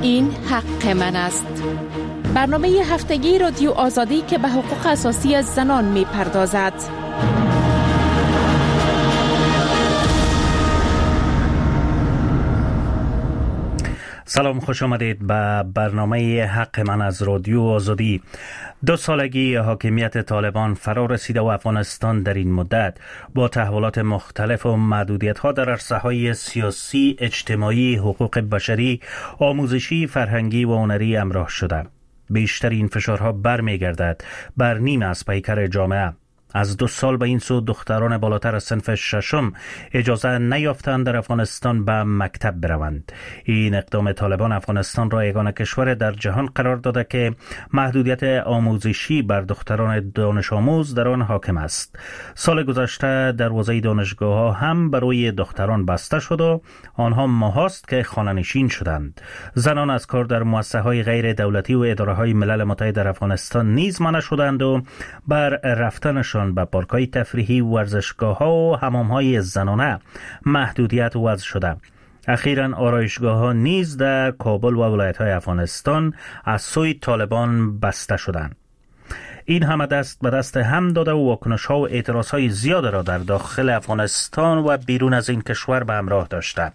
این حق من است. برنامه هفتگی رادیو آزادی که به حقوق اساسی زنان می پردازد. سلام، خوش آمدید به برنامه حق من از رادیو آزادی. 2 سالگی حاکمیت طالبان فرا رسیده و افغانستان در این مدت با تحولات مختلف و محدودیت‌ها در عرصه‌های سیاسی، اجتماعی، حقوق بشری، آموزشی، فرهنگی و هنری همراه شده. بیشتر این فشارها برمیگردد بر نیمه از پیکر جامعه. از 2 سال به این سو دختران بالاتر از صنف 6 اجازه نیافتند در افغانستان به مکتب بروند. این اقدام طالبان افغانستان را یگانه کشور در جهان قرار داده که محدودیت آموزشی بر دختران دانش آموز در آن حاکم است. سال گذشته دروازه دانشگاه‌ها هم برای دختران بسته شد و آنها ماهاست که خانه‌نشین شدند. زنان از کار در مؤسسه‌های غیر دولتی و اداره‌های ملل متحد در افغانستان نیز منع شدند و بر رفتنشان به پارک‌های تفریحی، ورزشگاه‌ها و حمام‌های زنانه محدودیت وضع شده. اخیراً آرایشگاه‌ها نیز در کابل و ولایت‌های افغانستان از سوی طالبان بسته شدند. این همه دست به دست هم داده و واکنش‌ها و اعتراض‌های زیاد را در داخل افغانستان و بیرون از این کشور به همراه داشته.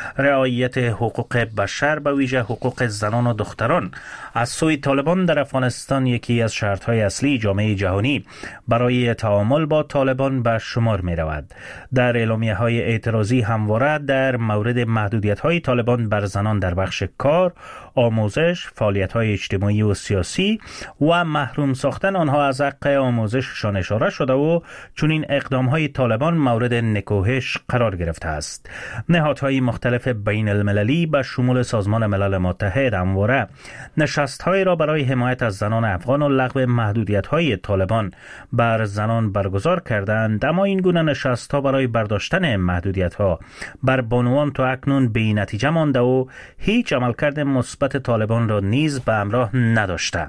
رعایت حقوق بشر به ویژه حقوق زنان و دختران از سوی طالبان در افغانستان یکی از شرط‌های اصلی جامعه جهانی برای تعامل با طالبان به شمار می‌رود. در اعلامیه‌های اعتراضی همواره در مورد محدودیت‌های طالبان بر زنان در بخش کار، آموزش، فعالیت‌های اجتماعی و سیاسی و محروم ساختن آنها از حق آموزششان اشاره شده و چون این اقدام‌های طالبان مورد نکوهش قرار گرفته است. نهادهای مختلف بین المللی به شمول سازمان ملل متحد همواره نشست‌های را برای حمایت از زنان افغان و لغو محدودیت‌های طالبان بر زنان برگزار کردند، اما این گونه نشست‌ها برای برداشتن محدودیت‌ها بر بانوان تا اکنون بی نتیجه مانده و هیچ عملکرد مثبت طالبان را نیز به همراه نداشته.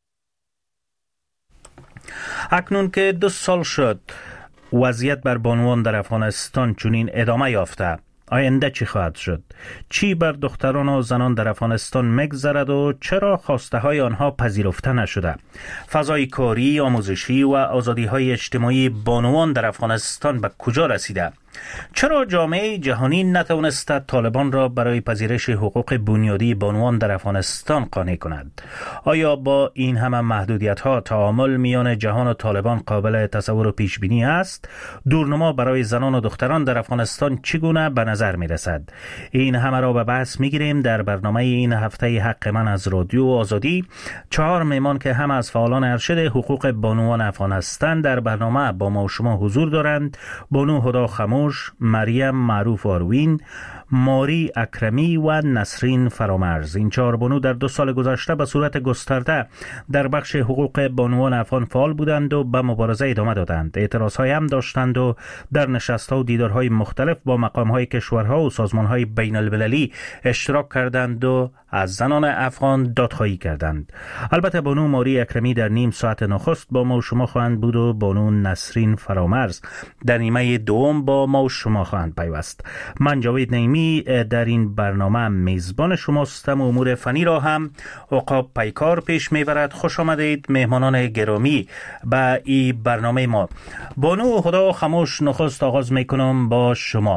اکنون که 2 سال شد وضعیت بر بانوان در افغانستان چنین ادامه یافته، آینده چی خواهد شد؟ چی بر دختران و زنان در افغانستان مگذرد و چرا خواسته های آنها پذیرفته نشده؟ فضای کاری، آموزشی و آزادی های اجتماعی بانوان در افغانستان به کجا رسیده؟ چرا جامعه جهانی نتوانسته طالبان را برای پذیرش حقوق بنیادی بانوان در افغانستان قانع کند؟ آیا با این همه محدودیت‌ها تعامل میان جهان و طالبان قابل تصور و پیش بینی است؟ دورنما برای زنان و دختران در افغانستان چگونه به نظر می‌رسد؟ این همه را به بحث می‌گیریم در برنامه این هفته حق من از رادیو آزادی. 4 مهمان که هم از فعالان ارشد حقوق بانوان افغان هستند در برنامه با ما و شما حضور دارند. بانو هدا خموش، مریم معروف آروین، ماری اکرمی و نسرین فرامرز. این 4 بانو در 2 سال گذشته به صورت گسترده در بخش حقوق بانوان افغان فعال بودند و به مبارزه ادامه دادند. اعتراض‌های هم داشتند و در نشست‌ها و دیدارهای مختلف با مقام‌های کشورها و سازمان‌های بین المللی اشتراک کردند و از زنان افغان دادخواهی کردند. البته بانو ماری اکرمی در نیم ساعت نخست با ما و شما خواهند بود و بانو نسرین فرامرز در نیمه دوم با ما و شما خواهند پیوست. من جاوید نعیمی در این برنامه میزبان شماستم و امور فنی را هم عقاب پیکار پیش میبرد. خوش آمدید مهمانان گرامی به این برنامه ما. بانو هدا خموش، نخست آغاز میکنم با شما.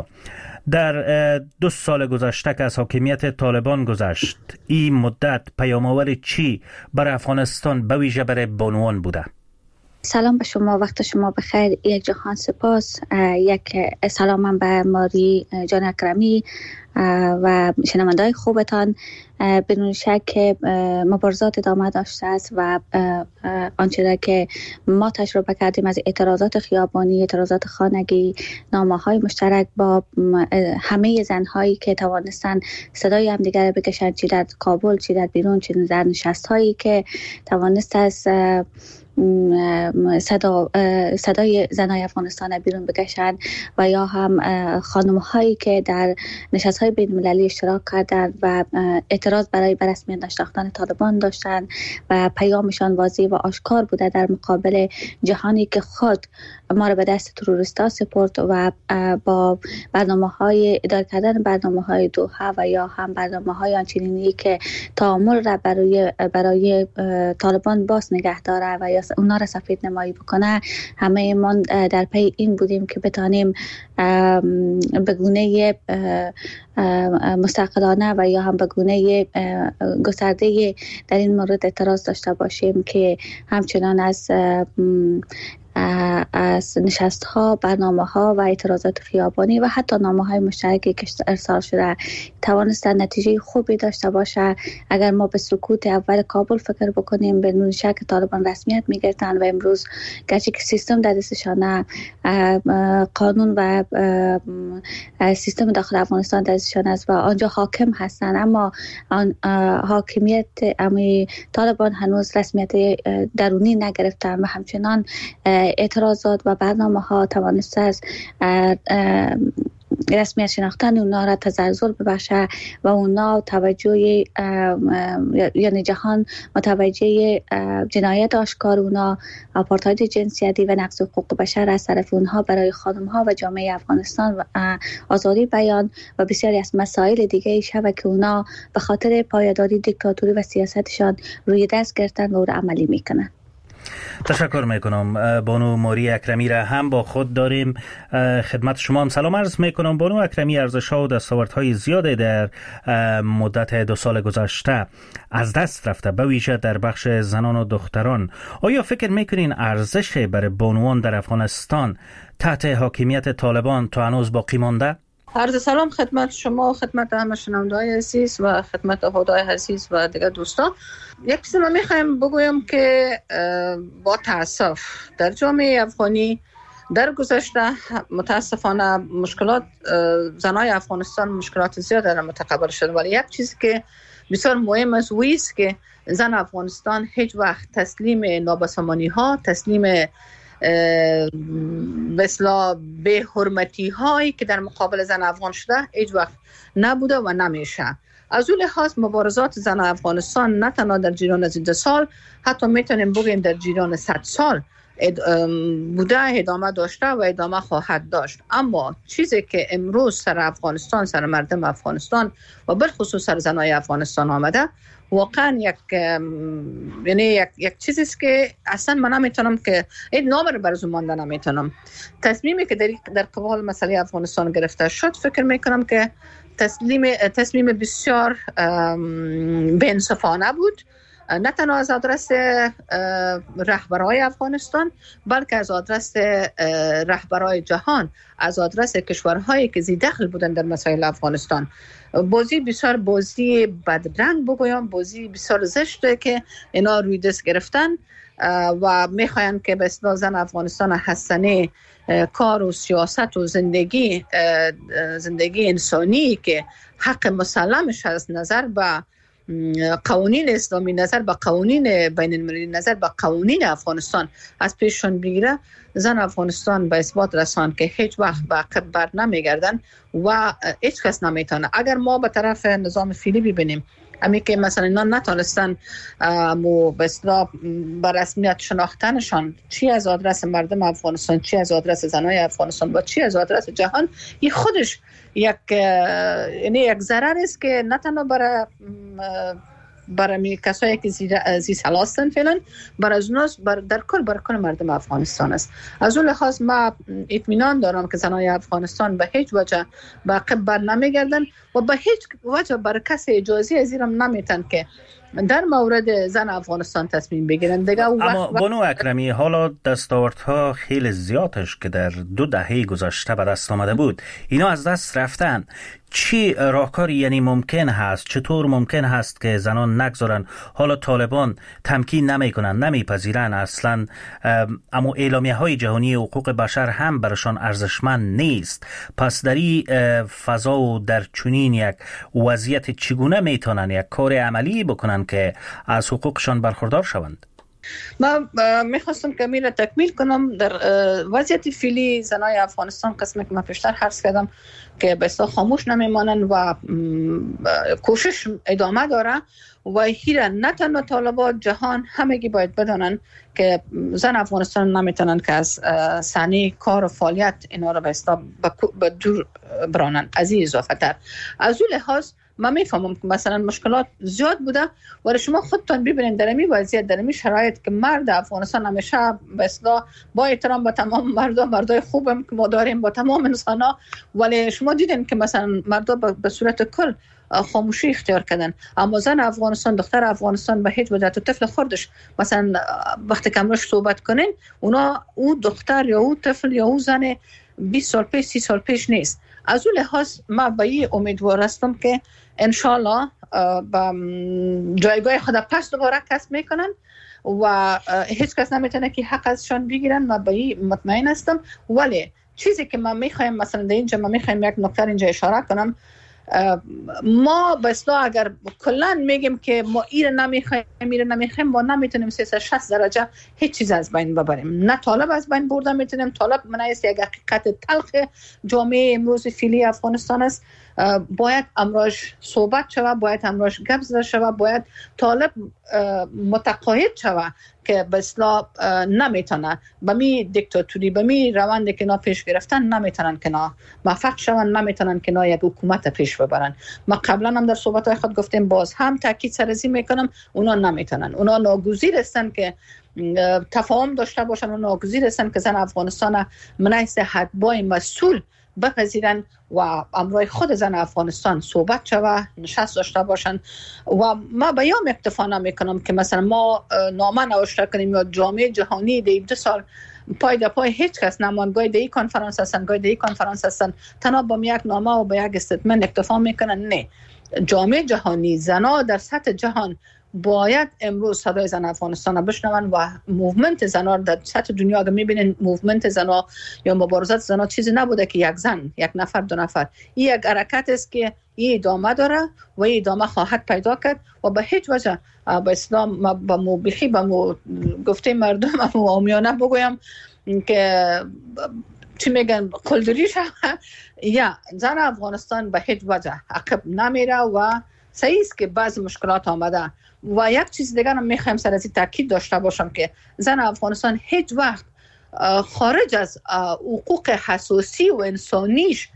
در 2 سال گذشته که از حاکمیت طالبان گذشت، این مدت پیام‌آور چی برای افغانستان به ویژه برای بانوان بوده؟ سلام به شما، وقت شما بخیر. یک جهان سپاس. یک سلام به ماری جان اکرمی و شنونده‌های خوبتان. بدون شک مبارزات ادامه داشته است و آنچه که ما تجربه کردیم از اعتراضات خیابانی، اعتراضات خانگی، نامه‌های مشترک با همه زن‌هایی که توانستن صدای همدیگر را بکشند، چی در کابل، چی در بیرون، چی در نشست‌هایی که توانست از صدای زنای افغانستان بیرون بکشند و یا هم خانم‌هایی که در نشست‌های کنفرانس‌های بین‌المللی اشتراک کردند و اعتراض برای رسمیت نشناختن طالبان داشتند و پیامشان واضح و آشکار بوده در مقابل جهانی که خود ما را به دست تروریستا سپرد و با برنامه‌های اداره کردن برنامه‌های دوحه و یا هم برنامه‌های آنچنینی که تعامل را برای طالبان باز نگه داره و یا اونا را سفید نمایی بکنه، همه ما در پی این بودیم که بتانیم به گونه مستقلانه و یا هم به گونه گسترده در این مورد اعتراض داشته باشیم که همچنان از نشست‌ها، برنامه‌ها و اعتراضات خیابانی و حتی نامه‌های مشترکی که ارسال شده توانستن نتیجه خوبی داشته باشه. اگر ما به سکوت اول کابل فکر بکنیم، بدون شک طالبان رسمیت می‌گرفتن و امروز گرچه که سیستم در دستشانه، قانون و سیستم داخل افغانستان در دستشان است و آنجا حاکم هستند، اما حاکمیت طالبان هنوز رسمیت درونی نگرفتن و همچنان اعتراضات و برنامه‌ها توانسته است رسمیت شناختن اونا را تزلزل ببخشه و اونا توجه یعنی جهان متوجه جنایت آشکار اونا، آپارتاید جنسیتی و نقض حقوق بشر از طرف اونها برای خانم‌ها و جامعه افغانستان و آزادی بیان و بسیاری از مسائل دیگه شبه که اونا به خاطر پایداری دیکتاتوری و سیاستشان روی دست گرفتن و او را عملی میکنن. تشکر میکنم. بانو موری اکرمی را هم با خود داریم. خدمت شما هم سلام عرض میکنم. بانو اکرمی، ارزش‌ها و دستاوردهای زیاده در مدت 2 سال گذشته از دست رفته، به ویژه در بخش زنان و دختران. آیا فکر میکنین ارزش برای بانوان در افغانستان تحت حاکمیت طالبان تا هنوز باقی مانده؟ عرض سلام خدمت شما، خدمت همه شنونده‌های عزیز و خدمت احادای عزیز و دیگر دوستان. یک چیز من میخوایم بگویم که با تاسف در جامعه افغانی در گذشته متاسفانه مشکلات زنای افغانستان مشکلات زیاد را متقبل شد، ولی یک چیزی که بسیار مهم است ویست که زن افغانستان هیچ وقت تسلیم نابسامانی ها، تسلیم به حرمتی هایی که در مقابل زن افغان شده هیچ وقت نبوده و نمیشه. از اون لحاظ مبارزات زن افغانستان نه تنها در جریان از 2 سال، حتی میتونیم بگیم در جریان 100 سال بوده، ادامه داشته و ادامه خواهد داشت. اما چیزی که امروز سر افغانستان، سر مردم افغانستان و بالخصوص سر زنای افغانستان آمده، واقعا یک چیزی است که اصلا من نمیتونم که این نام رو برای مانده نمیتونم. تصمیمی که در قبال مسئله افغانستان گرفته شد، فکر میکنم که تصمیم بسیار بی‌انصافانه بود، نه تنها از آدرس رهبرای افغانستان بلکه از آدرس رهبرای جهان، از آدرس کشورهایی که دخل بودن در مسائل افغانستان. بسیار بازی بدرنگ بگویم، بازی بسیار زشته که اینا روی دست گرفتن و میخواین که به اصطلاح زن افغانستان حسنه کار و سیاست و زندگی انسانی که حق مسلمش از نظر به قوانین اسلامی، نظر به قوانین بین المللی، نظر به قوانین افغانستان از پیششون بگیره. زن افغانستان به اثبات رسان که هیچ وقت به عقب بر نمیگردن و هیچ کس نمیتونه. اگر ما به طرف نظام فعلی ببینیم، امی که مثلا اینا نتونستن به اصطلاح به رسمیت شناختنشان، چی از آدرس مردم افغانستان، چی از آدرس زنای افغانستان و چی از آدرس جهان، این خودش یک ضرر است که نه تنها برای کسایی که زی سلاستن فعلا، برای در کل مردم افغانستان است. از اون لحاظ ما اطمینان دارم که زنای افغانستان به هیچ وجه به عقب بر نمیگردن و به هیچ وجه بر کسی اجازه از اینم نمیتن که در مورد زن افغانستان تصمیم بگیرن دیگه. اما بانو اکرمی، حالا دستاوردها خیلی زیادش که در 2 دهه گذشته به دست آمده بود، اینا از دست رفتن. چی راهکاری یعنی ممکن هست، چطور ممکن هست که زنان نگذارن؟ حالا طالبان تمکین نمیکنن، نمیپذیرن اصلا، اما اعلامیه های جهانی حقوق بشر هم برشان ارزشمند نیست. پس در این فضا و در چنین یک وضعیت چگونه میتونن یک کار عملی بکنن که از حقوقشان برخوردار شوند؟ من میخواستم که میره تکمیل کنم. در وضعیت فعلی زنای افغانستان قسمی که من پیشتر عرض کردم که به اصطلاح خاموش نمیمانند و کوشش ادامه داره و هیره نه تنها طالبان، جهان همگی باید بدانن که زن افغانستان نمیتونن که از صحنه کار و فعالیت اینا رو به اصطلاح به دور برانن. از این اضافه تر از اون لحاظ من میفهمم که مثلا مشکلات زیاد بوده، ولی شما خودتان ببینید در این وضعیت، در این شرایط که مرد افغانستان همیشه به اصطلاح با احترام با تمام مردای خوبم که ما داریم، با تمام انسانا، ولی شما دیدین که مثلا مردا به صورت کل خاموشی اختیار کردن، اما زن افغانستان، دختر افغانستان به هیچ وجه، تو طفل خودش مثلا وقتی که امروز صحبت کنین، اونا او دختر یا او طفل یا او زن 20 سال پیش 30 سال پیش نیست. از اون لحاظ من به این امیدوار هستم که انشالله با جایگاه خود پس دوباره کسب میکنن و هیچ کس نمیتونه که حق ازشان بگیرن. من به این مطمئن هستم. ولی چیزی که من میخوایم مثلا در اینجا من میخوایم یک نکته اینجا اشاره کنم، ما به اصطلاح اگر کلا میگیم که ما ایره نمیخوایم ما نمیتونیم 360 درجه هیچ چیز از بین ببریم. نه طالب از بین بردن میتونیم. طالب منایست یک حقیقت تلخ جامعه امروز فعلی افغانستان است. باید امروز صحبت شود، باید امروز گپ زده شود، باید طالب متقاعد شود که به اصطلاح نمیتونه به می دیکتاتوری، به می روندی که نا پیش گرفتن نمیتونن که نا موفق شون، نمیتونن که نا یک حکومت پیش ببرن. ما قبلا هم در صحبت‌های خود گفتیم، باز هم تاکید سرزی میکنم، اونا نمیتونن. اونا ناگزیر هستن که تفاهم داشته باشن و ناگزیر هستن که زن افغانستان منایست حدبای مسئول بپذیرن و امروی خود زن افغانستان صحبت شوه، نشست داشته باشن. و ما بیام اکتفا نمیکنم که مثلا ما نامه نوشته کنیم یا جامعه جهانی در 2 سال پای در پای هیچ کس نمان، گاهی در این کنفرانس هستن، گاهی در این کنفرانس هستن، تنها با یک نامه و با یک استیتمنت اکتفا میکنن. نه، جامعه جهانی، زنا در سطح جهان باید امروز صدای زن افغانستان را بشنون و موومنت زنا در سطح دنیا اگر میبینین موومنت زنا یا مبارزات زنا چیزی نبوده که یک زن، یک نفر، 2 نفر. این یک حرکت است که این ادامه داره و این ادامه خواهد پیدا کرد و به هیچ وجه به اسلام با موبیخی با گفته مردم و عامیانه بگویم که چی میگن قلدری شد، یا زن افغانستان به هیچ وجه عقب نمیره و صحیح است که بعض مشکلات آمده. و یک چیز دیگر هم میخوایم سر از این تاکید داشته باشم که زن افغانستان هیچ وقت خارج از حقوق حساسی و انسانیش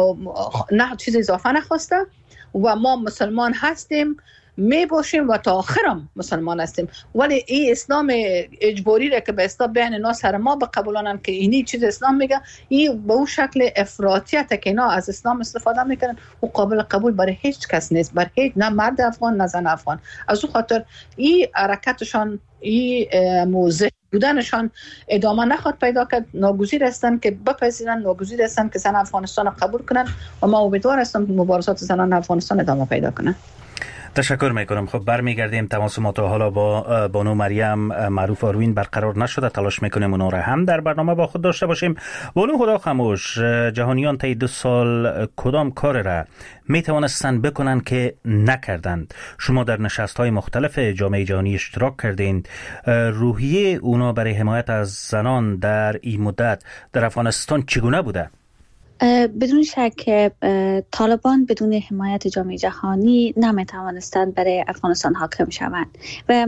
نه چیز اضافه نخواسته و ما مسلمان هستیم، می باشیم و تا آخرم مسلمان هستیم. ولی این اسلام اجباری را که به اسلام بین اینا سر ما بقبولانن که اینی چیز اسلام میگه، این به اون شکل افراطیت که اینا از اسلام استفاده میکنن و قابل قبول برای هیچ کس نیست، برای هیچ نه مرد افغان نه زن افغان. از اون خاطر این حرکتشان، این موضع بودنشان ادامه نخواد پیدا کرد. ناگزیر هستن که بپذیرن، ناگزیر هستن که زن افغانستان را قبول کنن و ما امیدوار هستم که مبارزات زنان افغانستان ادامه پیدا کنن. تشکر میکنم. خب برمیگردیم. تماس ما تا حالا با بانو مریم معروف آروین برقرار نشده. تلاش میکنیم اونا را هم در برنامه با خود داشته باشیم. بانو خدا خاموش، جهانیان طی 2 سال کدام کار را میتوانستند بکنن که نکردند؟ شما در نشست‌های مختلف جامعه جهانی اشتراک کردین. روحیه اونا برای حمایت از زنان در این مدت در افغانستان چگونه بوده؟ بدون شک طالبان بدون حمایت جامعه جهانی نمیتوانستند برای افغانستان حاکم شوند و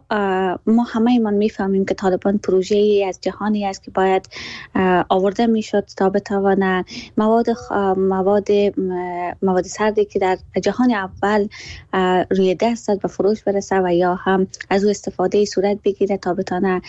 ما همه ایمان میفهمیم که طالبان پروژه‌ای از جهانی است که باید آورده میشد تا بتوانه مواد سردی که در جهان اول روی دست به فروش برسه و یا هم از او استفاده صورت بگیره تا بتونه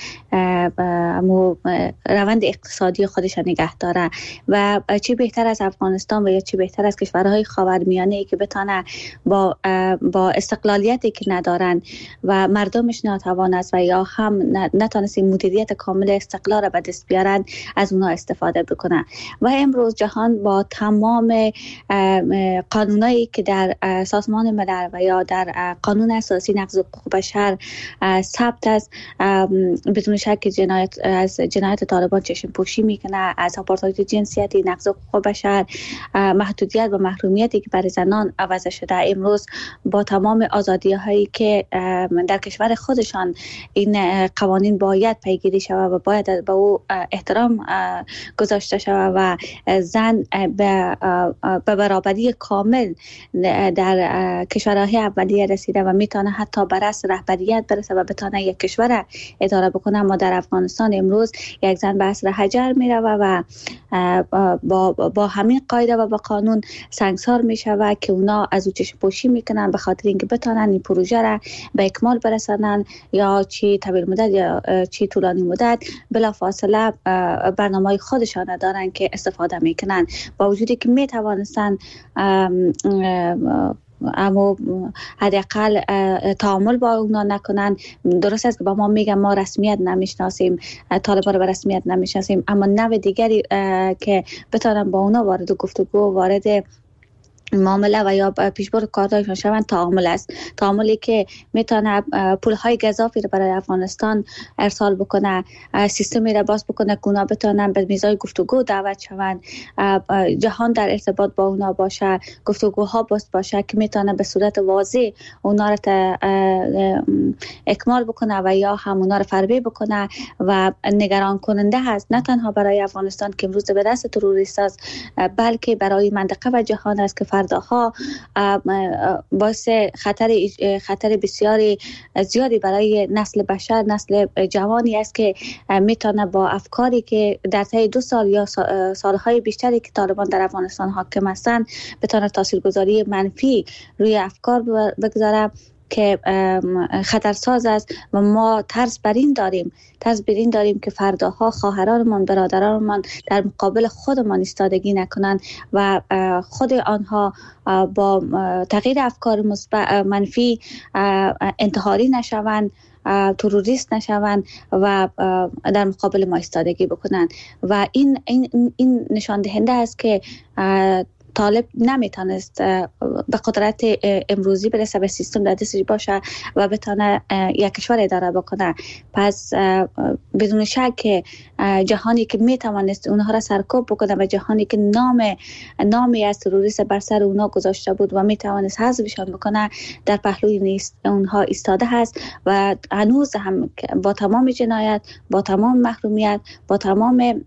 روند اقتصادی خودش نگه داره. و چی بهتر از افغانستان و یا چی بهتر از کشورهای خاورمیانه‌ای که بتونه با استقلالیتی که ندارن و مردمش ناتوان است و یا هم نتونستی مدیریت کامل استقلال را به دست بیارن از اونها استفاده بکنن. و امروز جهان با تمام قانونایی که در سازمان ملل و یا در قانون اساسی نقض حقوق بشر ثبت است، بدون شک جنایت طالبان چشم پوشی میکنه، از آپارتاید جنسیتی، نقض حقوق بشر، محدودیت و محرومیتی که برای زنان عوض شده، امروز با تمام آزادی هایی که در کشور خودشان این قوانین باید پیگیری شود و باید به او احترام گذاشته شود و زن به برابری کامل در کشورهای اولیه رسیده و میتونه حتی بر اصل رهبریت برسه و بتونه یک کشور اداره بکنه. ما در افغانستان امروز یک زن به اصل حجر میره و با همین قاعده و با قانون سنگسار میشود که اونا از او چشم پوشی میکنن به خاطر اینکه بتونن این پروژه را به اکمال برسانن، یا چی طویل مدت یا چی طولانی مدت. بلا فاصله برنامه خودشان دارن که استفاده میکنن، با وجودی که میتوانستن اما حداقل تعامل با اونا نکنن. درست است که با ما میگن ما رسمیت نمیشناسیم، طالبان رو به رسمیت نمیشناسیم، اما نوع دیگری که بتونن با اونا وارد گفتگو، وارد معامله و یا پیشبرد کارهایشان شوند تعامل است. تعاملی که میتونه پولهای گزافی رو برای افغانستان ارسال بکنه، سیستمی رو باز بکنه که اونا بتونن به میزای گفتگو دعوت شوند، جهان در ارتباط با اونا باشه، گفتگوها باشه که میتونه به صورت واضح اونا رو اکمال بکنه و یا هم اونا رو فربه بکنه. و نگران کننده هست نه تنها برای افغانستان که امروز به دست تروریست است، بلکه برای منطقه و جهان است که فرداها باعث خطر بسیاری زیادی برای نسل بشر، نسل جوانی است که میتونه با افکاری که در طی 2 سال یا سالهای بیشتری که طالبان در افغانستان حاکم هستند بتونه تاثیرگذاری منفی روی افکار بگذاره که خطرساز است. و ما ترس بر این داریم که فرداها خواهرانمان، برادرانمان در مقابل خودمان ایستادگی نکنند و خود آنها با تغییر افکار منفی انتحاری نشوند، تروریست نشوند و در مقابل ما ایستادگی بکنند. و این نشان دهنده است که طالب نمیتونست به قدرت امروزی برسه، به سیستم در دستش باشه و بتونه یک کشور اداره بکنه. پس بدون شک جهانی که میتوانست اونها را سرکوب بکنه و جهانی که نامی از تروریست بر سر اونها گذاشته بود و میتوانست حذفشان بکنه در پهلوی اونها ایستاده هست و هنوز هم با تمام جنایت، با تمام محرومیت، با تمام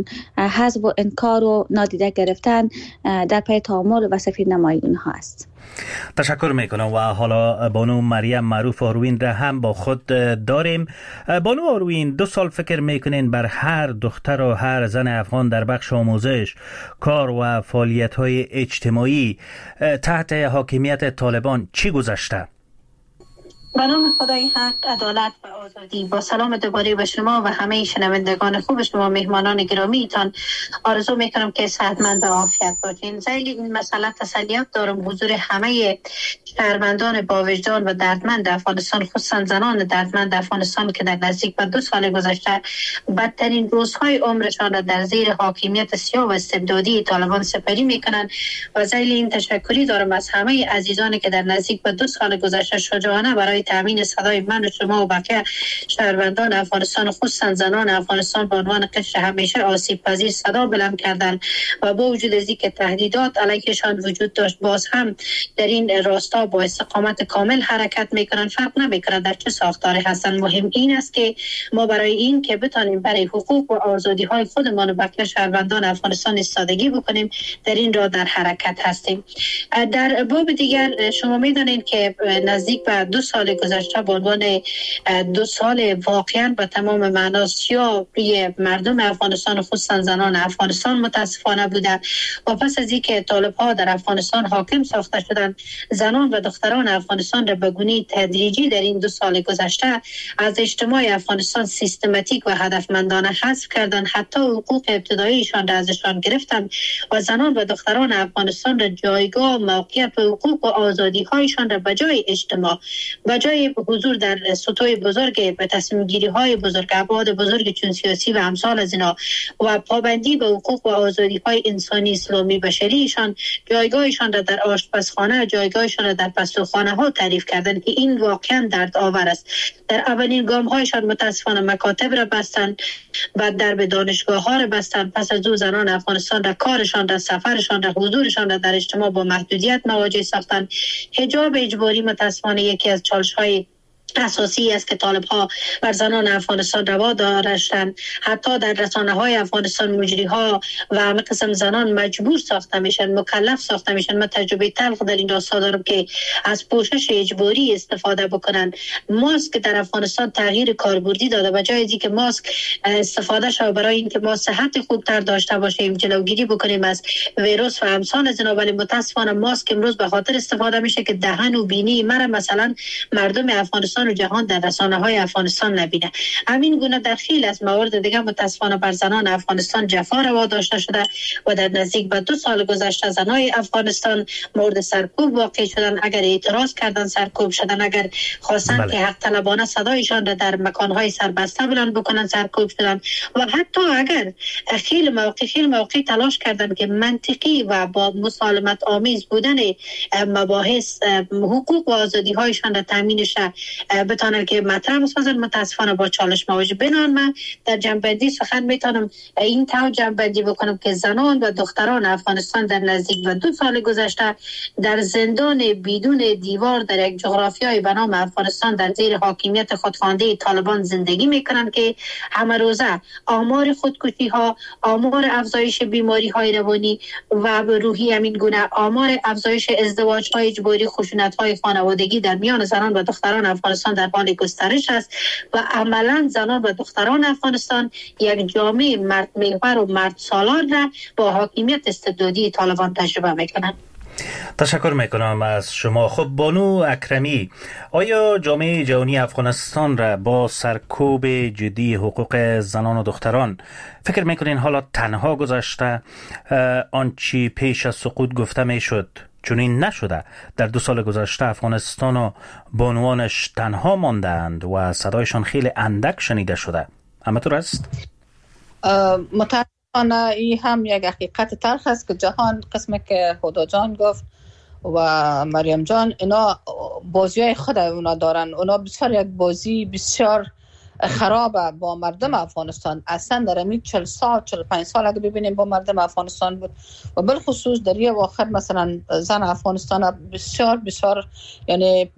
حذف و انکار و نادیده گرفتن در پی تعامل و سفید نمایی اونها است. تشکر میکنم. و حالا بانو مریم معروف آروین را هم با خود داریم. بانو آروین، 2 سال فکر میکنین بر هر دختر و هر زن افغان در بخش آموزش، کار و فعالیت های اجتماعی تحت حاکمیت طالبان چی گذشته؟ به نام خدای حق، عدالت و آزادی. با سلام دوباره به شما و همه شنوندگان خوب شما، مهمانان گرامیتان، آرزو میکنم که صحتمند و عافیت باشین. ذیل این مسئله تسلیت دارم حضور همه شهروندان با وجدان و دردمند افغانستان، خصوصا زنان دردمند افغانستان که در نزدیک به 2 سال گذشته بدترین روزهای عمرشان را در زیر حاکمیت سیاه و استبدادی طالبان سپری میکنند. و ذیل این تشکری دارم از همه عزیزانی که در نزدیک به 2 سال گذشته شجاعانه برای تامین صدای من و شما و بقیه شهروندان افغانستان، خصوصا زنان افغانستان، به عنوان قشر همیشه آسیب پذیر صدا بلند کردند و با وجود از اینکه تهدیدات علیهشان وجود داشت، باز هم در این راستا با استقامت کامل حرکت میکنن. فرق نمیکنه در چه ساختاری هستن. مهم این است که ما برای این که بتانیم برای حقوق و آزادی های خودمان و بقیه شهروندان افغانستان ایستادگی بکنیم، در این راه در حرکت هستیم. در باب دیگر شما میدانید که نزدیک به 2 سال گذشته به عنوان 2 سال واقعا به تمام معنا سیاه روی مردم افغانستان، خصوصا زنان افغانستان متاسفانه بوده. و پس از اینکه طالب‌ها در افغانستان حاکم ساخته شدند، زنان و دختران افغانستان را به گونه تدریجی در این 2 سال گذشته از اجتماع افغانستان سیستماتیک و هدفمندانه حذف کردند، حتی حقوق ابتداییشان را ازشان گرفتند و زنان و دختران افغانستان را جایگاه، موقعیت و حقوق و آزادی هایشان را به جای اجتماع، به جای حضور در سطوح بزرگ بزرگ به تصمیم گیری های بزرگ، ابعاد بزرگ چون سیاسی و امثال از اینا و پابندی به حقوق و آزادی های انسانی، اسلامی، بشریشان، جایگاهشان را در آشپزخانه، جایگاهشان را در پستوخانه ها تعریف کردن که این واقعا درد آور است. در اولین گام هایشان متاسفانه مکاتب را بستن و درب دانشگاه ها را بستن. پس از او زنان افغانستان را کارشان را، سفرشان را، حضورشان را در اجتماع با محدودیت مواجه ساختن. حجاب اجباری متاسفانه یکی از چالش های اساسی است که طالب ها بر زنان افغانستان روا داشتند. حتی در رسانه های افغانستان مجری ها و همه قسم زنان مجبور ساخته میشن، مکلف ساخته میشن. من تجربه تلخ در این راستا دارم که از پوشش اجباری استفاده بکنن. ماسک در افغانستان تغییر کاربردی داده و جای اینکه ماسک استفاده شود برای اینکه ما صحت خوبتر داشته باشیم، جلوگیری بکنیم از ویروس و امثال از اینا، ولی متاسفانه ماسک امروز به خاطر استفاده میشه که دهن و بینی مرا مثلا مردم افغانستان و جهان در رسانه های افغانستان نبینه. همین گونه در خیلی از موارد دیگه متاسفانه بر زنان افغانستان جفا روا داشته شده و در نزدیک به 2 سال گذشته زنای افغانستان مورد سرکوب واقع شدن. اگر اعتراض کردن سرکوب شدن، اگر خواستن که حق طلبانه صدایشان را در مکانهای سربسته بلند بکنن سرکوب شدن. و حتی اگر خیلی موقع تلاش کردن که منطقی و با مسالمت آمیز بودن مباحث حقوق و آزادی هایشان را تامین شه بتانن که مطرح بسازن، متاسفانه با چالش مواجه بنان. من در جنبندی سخن میتونم این طور جنبندی بکنم که زنان و دختران افغانستان در نزدیک و 2 سال گذشته در زندان بدون دیوار در یک جغرافیای به نام افغانستان در زیر حاکمیت خودخوانده طالبان زندگی میکنن که همه روزه آمار خودکشی ها، آمار افزایش بیماری های روانی و روحی، همین گونه آمار افزایش ازدواج های اجباری، خشونت های خانوادگی در میان زنان و دختران افغانستان در حال گسترش است و عملا زنان و دختران افغانستان یک جامعه مرد محور و مرد سالار را با حاکمیت استبدادی طالبان تجربه میکنند. تشکر میکنم از شما. خب بانو اکرمی، آیا جامعه جهانی افغانستان را با سرکوب جدی حقوق زنان و دختران فکر میکنین حالا تنها گذاشته؟ آنچه پیش از سقوط گفته میشد چون این نشده. در 2 سال گذشته افغانستان و بانوانش تنها ماندند و صدایشان خیلی اندک شنیده شده. اما تو است؟ متاسفانه این هم یک حقیقت تلخ است که جهان قسمی که خدا جان گفت و مریم جان، اینا بازی های خود اونا دارن. اونا بسیار یک بازی بسیار خرابه با مردم افغانستان. اصلا در این 40 سال 45 سال اگه ببینیم با مردم افغانستان بود و بالخصوص در یه واقع مثلا زن افغانستان بسیار یعنی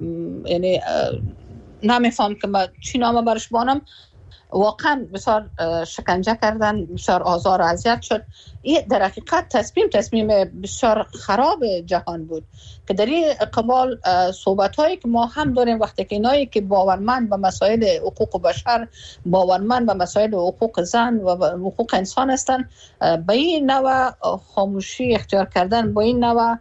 نمیفهم که من چی نامه برش بانم، واقعا بسیار شکنجه کردن، بسیار آزار و اذیت شد. این در حقیقت تصمیم بسیار خراب جهان بود که در این قبال صحبت هایی که ما هم داریم وقتی که اینایی که باورمند به مسائل حقوق بشر، باورمند به مسائل حقوق زن و حقوق انسان هستند، به این نوع خاموشی اختیار کردن، با این نوع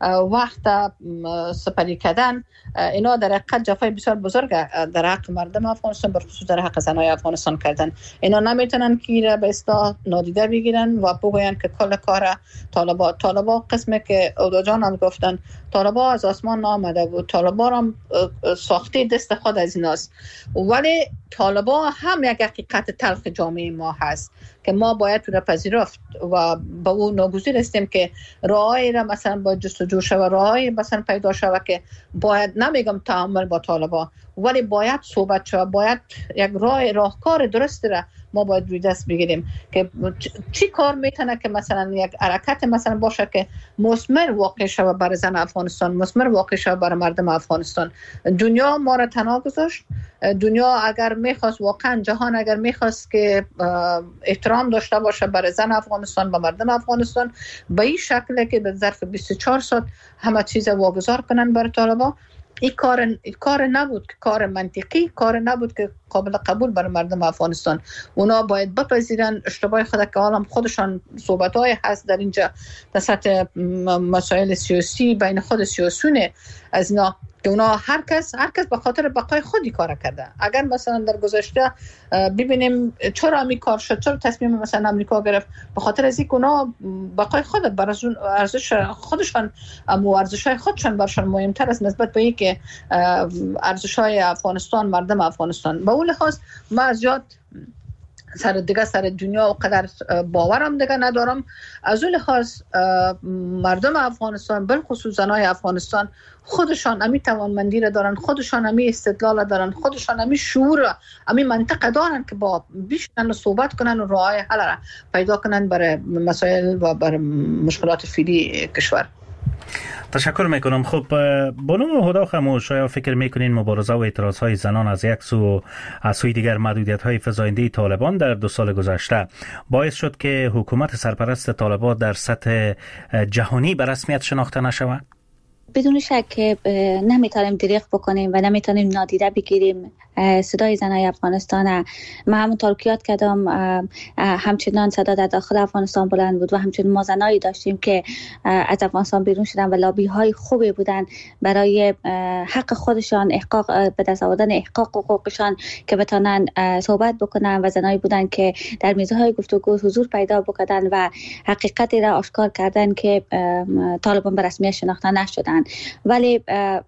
وقت سپری کردن، اینا در حقیقت جفای بسیار بزرگ در حق مردم افغانستان، بخصوص در حق زنای افغانستان کردن. اینا نمیتونن که به اصطلاح نادیده بگیرن و بگوین که کل کار طالبا قسمی که اودا جان هم گفتن، طالبا از آسمان نامده بود، طالبا هم ساخته دست خود از ایناست. ولی طالبا هم یک حقیقت تلخ جامعه ما هست که ما باید تو را پذیرفت و با اون ناگزیر هستیم که راهی را مثلا با جستجو شود، راهی مثلا پیدا شود که باید، نمیگم تعامل با طالبا، ولی باید صحبت شود، باید یک راهکار درست را ما باید روی دست بگیریم که چی کار میتونه که مثلا یک حرکت مثلا باشه که مثمر واقع شود برای زن افغانستان، مثمر واقع شود برای مردم افغانستان. دنیا ما را تنها گذاشت. دنیا اگر میخواست، واقعا جهان اگر میخواست که احترام داشته باشه برای زن افغانستان و مردم افغانستان، به این شکل که به ظرف 24 ساعت همه چیز واگذار کنن برای طالبان، این کار نبود، کار منطقی، کار نبود که قابل قبول برای مردم افغانستان. اونا باید بپذیرن اشتباه خود که حالا خودشان صحبت‌های هست در اینجا در سطح مسائل سیاسی بین خود سیاسیون از اینا که اونا هر کس به خاطر بقای خودی کار کرده. اگر مثلا در گذشته ببینیم چرا می کار شد، چرا تصمیم مثلا امریکا گرفت، به خاطر از اینکه اونا بقای خود بر از اون ارزش خودشان، ارزش‌های خودشان برشان مهمتر است نسبت به اینکه ارزش‌های افغانستان، مردم افغانستان. به اول لحاظ ما از جات سر دنیا و قدر باورم دیگه ندارم. از اون لحاظ مردم افغانستان بالخصوص زنای افغانستان خودشان امی توانمندی را دارن، خودشان امی استدلال دارن، خودشان امی شعور، امی منطق دارن که با بیشتر صحبت کنن و راه حل را پیدا کنن برای مسائل و برای مشکلات فعلی کشور. تشکر میکنم. خب بانو هدا خموش، آیا فکر میکنین مبارزه و اعتراض های زنان از یک سو از سوی دیگر محدودیت های فزاینده طالبان در 2 سال گذشته باعث شد که حکومت سرپرست طالبان در سطح جهانی به رسمیت شناخته نشود؟ بدون شک نمیتونیم دریغ بکنیم و نمیتونیم نادیده بگیریم صدای زنای افغانستان. ما همونطور که یاد کردم همچنان صدا در داخل افغانستان بلند بود و همچنان ما زنایی داشتیم که از افغانستان بیرون شدن و لابی های خوبی بودن برای حق خودشان، احقاق به دست آوردن احقاق حقوقشان که بتونن صحبت بکنن و زنایی بودن که در میزهای گفتگو حضور پیدا بکردن و حقیقتی را آشکار کردن که طالبان به رسمیت شناخته نشدن. ولی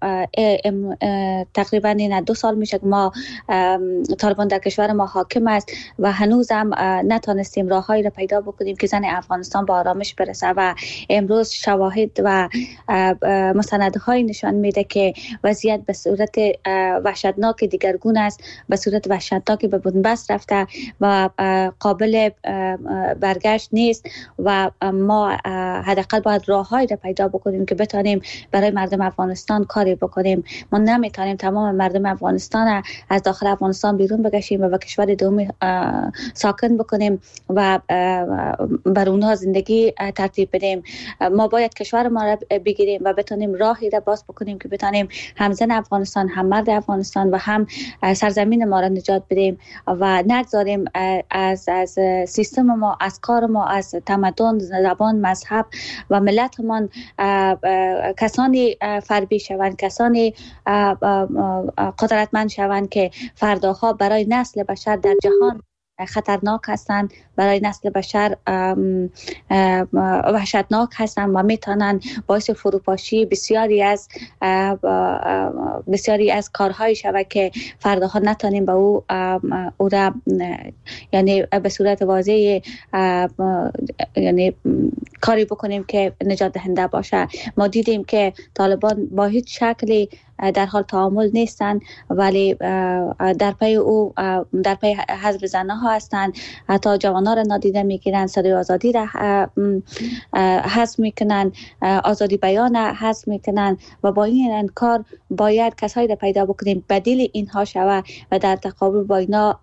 تقریبا این 2 سال میشه که ما طالبان در کشور ما حاکم است و هنوز هم نتونستیم راههایی را پیدا بکنیم که زن افغانستان با آرامش برسه و امروز شواهد و مستندهای نشان میده که وضعیت به صورت وحشتناک دیگرگون است، به صورت وحشتناک به بنبست رفته و قابل برگشت نیست و ما حداقل باید راههایی را پیدا بکنیم که بتونیم برای مردم افغانستان کاری بکنیم. ما نمیتونیم تمام مردم افغانستان از داخل افغانستان بیرون بکشیم و به کشور دومی ساکن بکنیم و بر اونها زندگی ترتیب بدیم. ما باید کشور ما را بگیریم و بتونیم راهی را باز بکنیم که بتونیم هم زن افغانستان، هم مرد افغانستان و هم سرزمین ما را نجات بدیم و نگذاریم از سیستم ما، از کار ما، از تمدن، زبان، مذهب و ملتمان کسانی فربی شوند، کسانی قدرتمند شوند که فرداها برای نسل بشر در جهان خطرناک هستند، برای نسل بشر وحشتناک هستند و میتونن باعث فروپاشی بسیاری از کارهای شود که فرداها نتونیم به او را یعنی به صورت واضح یعنی کاری بکنیم که نجات دهنده باشه. ما دیدیم که طالبان با هیچ شکلی در حال تعامل نیستند، ولی در پی حزب زنها هستند. حتی جوانان را نادیده میگیرند، صدای آزادی را حذف میکنند، آزادی بیان حذف میکنند و با این انکار باید کسایی را پیدا بکنیم بدیل اینها شود و در تقابل با اینا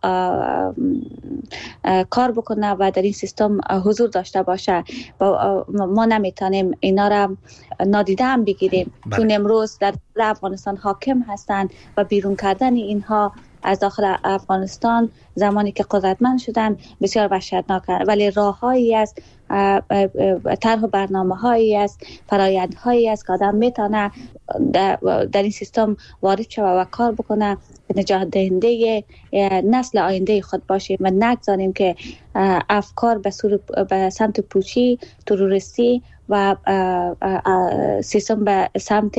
کار بکنه و در این سیستم حضور داشته باشه. ما نمیتونیم اینا را نادیده هم بگیریم چون امروز در افغانستان حاکم هستند و بیرون کردن اینها از داخل افغانستان زمانی که قدرتمند شدن بسیار وحشتناک است. ولی راههایی است، طرح و برنامه‌هایی است، فرآیندهایی است که آدم میتونه در این سیستم وارد شود و کار بکنه که نجات دهنده نسل آینده خود باشیم و نگذاریم که افکار به سمت پوچی، تروریستی و سیستم به سمت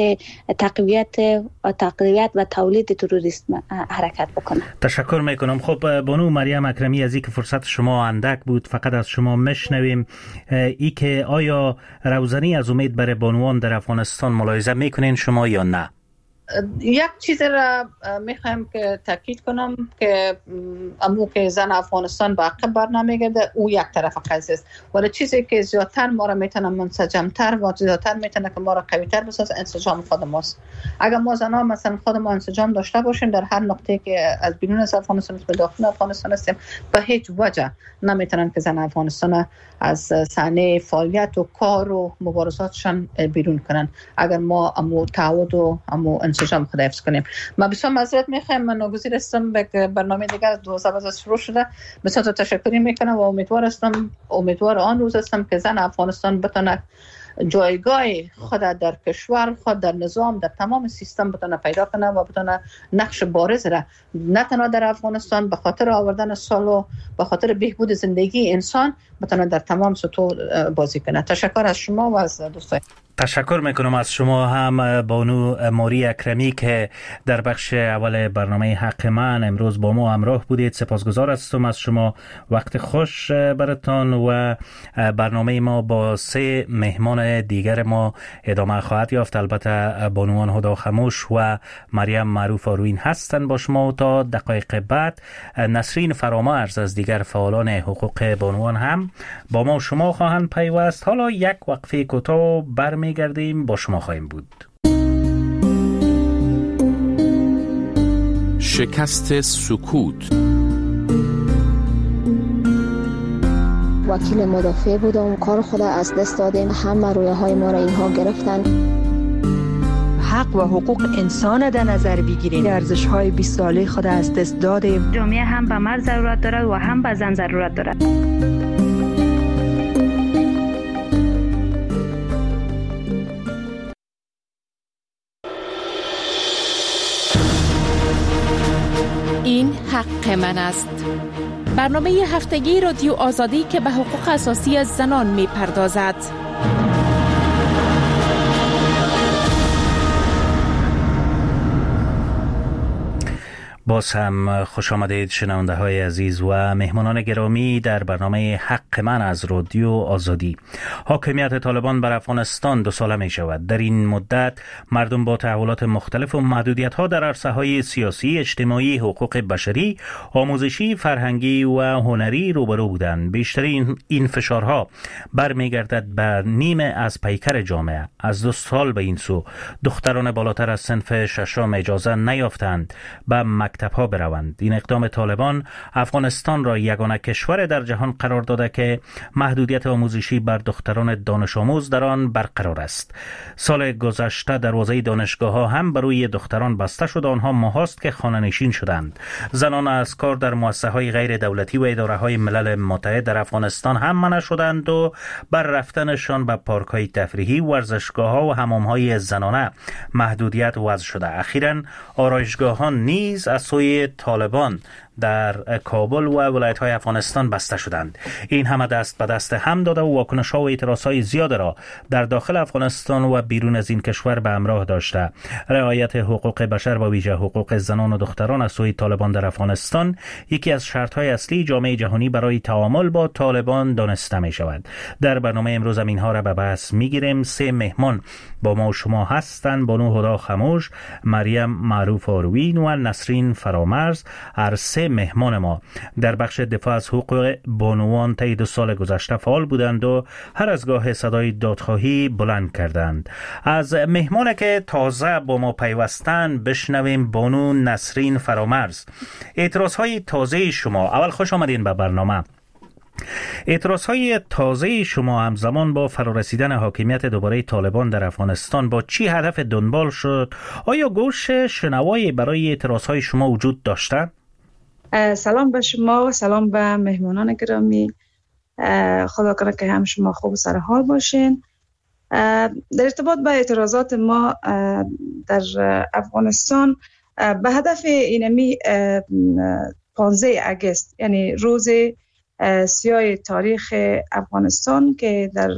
تقویت و تولید تروریسم حرکت بکنه. تشکر میکنم. خب بانو مریم اکرمی، از اینکه فرصت شما اندک بود فقط از شما مشنویم ای که آیا روزنی از امید برای بانوان در افغانستان ملاحظه میکنین شما یا نه؟ یک چیز را میخوایم که تاکید کنم که امو که زن افغانستان با عقب بر نمیگرده، او یک طرف قضیه است، ولی چیزی که زیادتر ما را میتونه منسجمتر و زیادتر میتونه که ما را قویتر بسازه انسجام خود ماست. اگر ما زنها مثلا خود ما انسجام داشته باشیم در هر نقطه که از بیرون از افغانستان به داخل افغانستان هستیم، به هیچ وجه نمیتونن که زن افغانستان از صحنه فعالیت و کار و مبارزاتشان بیرون کنن اگر ما امو تعهد و امو انسجام خود حفظ کنیم. من بسیار معذرت میخوام، من ناگزیر هستم به برنامه دیگر 2012 شروع شده. بسیار تشکر میکنم و امیدوار آن روز هستم که زن افغانستان بتونه جایگاه خود در کشور، خود در نظام، در تمام سیستم بتونه پیدا کنه و بتونه نقش بارز را نه تنها در افغانستان به خاطر آوردن صلح و به خاطر بهبود زندگی انسان بتونه در تمام سطوح بازی کنه. تشکر از شما و از دوستان. تشکر میکنم از شما هم بانو ماری اکرمی که در بخش اول برنامه حق من امروز با ما همراه بودید. سپاسگزار هستم از شما. وقت خوش براتان و برنامه ما با 3 مهمان دیگر ما ادامه خواهد یافت. البته بانوان هدا خموش و مریم معروف آروین هستند با شما و تا دقایق بعد نسرین فرامرز از دیگر فعالان حقوق بانوان هم با ما و شما خواهند پیوست. حالا یک وقفه کوتاه برمیگردیم با شما خواهیم بود. شکست سکوت. وکیل مدافع بودم، کار خود از دست دادیم، همه رویاهای ما را اینها گرفتن. حق و حقوق انسان در نظر بگیریم. ارزش‌های 20 ساله خود از دست دادیم. جامعه هم به مرد ضرورت دارد و هم به زن ضرورت دارد. این حق من است. برنامه هفتگی رادیو آزادی که به حقوق اساسی زنان می پردازد. باز هم خوش آمدید شنونده های عزیز و مهمانان گرامی در برنامه حق من از رادیو آزادی. حاکمیت طالبان بر افغانستان 2 ساله می شود. در این مدت مردم با تحولات مختلف و محدودیت ها در عرصه های سیاسی، اجتماعی، حقوق بشری، آموزشی، فرهنگی و هنری روبرو بودند. بیشتر این فشارها برمیگردد به نیمه از پیکر جامعه. از 2 سال به این سو دختران بالاتر از صنف 6 اجازه نیافتند به مکتب‌ها بروند. این اقدام طالبان افغانستان را یگانه کشور در جهان قرار داده که محدودیت آموزشی بر دختران دانش آموز در آن برقرار است. سال گذشته دروازه دانشگاه‌ها هم برای دختران بسته شد. آنها ماهاست که خانه‌نشین شدند. زنان از کار در مؤسسه‌های غیر دولتی و اداره‌های ملل متحد در افغانستان هم منع شدند و بر رفتنشان به پارک‌های تفریحی، ورزشگاه‌ها و حمام‌های زنانه محدودیت وضع شده. اخیراً آرایشگاه‌ها نیز از سوی طالبان در کابل و ولایت‌های افغانستان بسته شدند. این همه دست به دست هم داده و واکنش‌ها و اعتراض‌های زیاد را در داخل افغانستان و بیرون از این کشور به همراه داشته. رعایت حقوق بشر و ویژه حقوق زنان و دختران از سوی طالبان در افغانستان یکی از شرط‌های اصلی جامعه جهانی برای تعامل با طالبان دانسته می‌شود. در برنامه امروز هم اینها را به بحث می‌گیریم. 3 مهمان با ما و شما هستند: بانو هدا خموش، مریم معروف آروین و نسرین فرامرز. هر 3 مهمان ما در بخش دفاع از حقوق بانوان طی 2 سال گذشته فعال بودند و هر از گاه صدای دادخواهی بلند کردند. از مهمان که تازه با ما پیوستند بشنویم بانو نسرین فرامرز. اعتراضهای تازه شما، اول خوش آمدین به برنامه. اعتراضهای تازه شما همزمان با فرارسیدن حاکمیت دوباره طالبان در افغانستان با چی هدف دنبال شد؟ آیا گوش شنوایی برای اعتراضهای شما وجود داشته؟ سلام به شما و سلام به مهمانان گرامی. خدا کنه که هم شما خوب و سر حال باشین. در ارتباط به اعتراضات ما در افغانستان به هدف اینمی 15 اگست، یعنی روز سیاه تاریخ افغانستان که در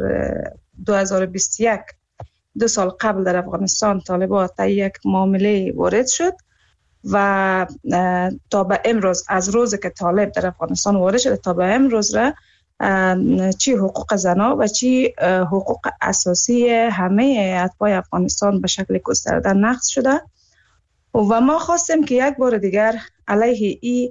2021 2 سال قبل در افغانستان طالبان تا یک معامله وارد شد و تا به امروز، از روزی که طالب در افغانستان وارد شده تا به امروز را چی حقوق زنان و چی حقوق اساسی همه اتباع افغانستان به شکل گسترده نقض شده و ما خواستیم که یک بار دیگر علیه این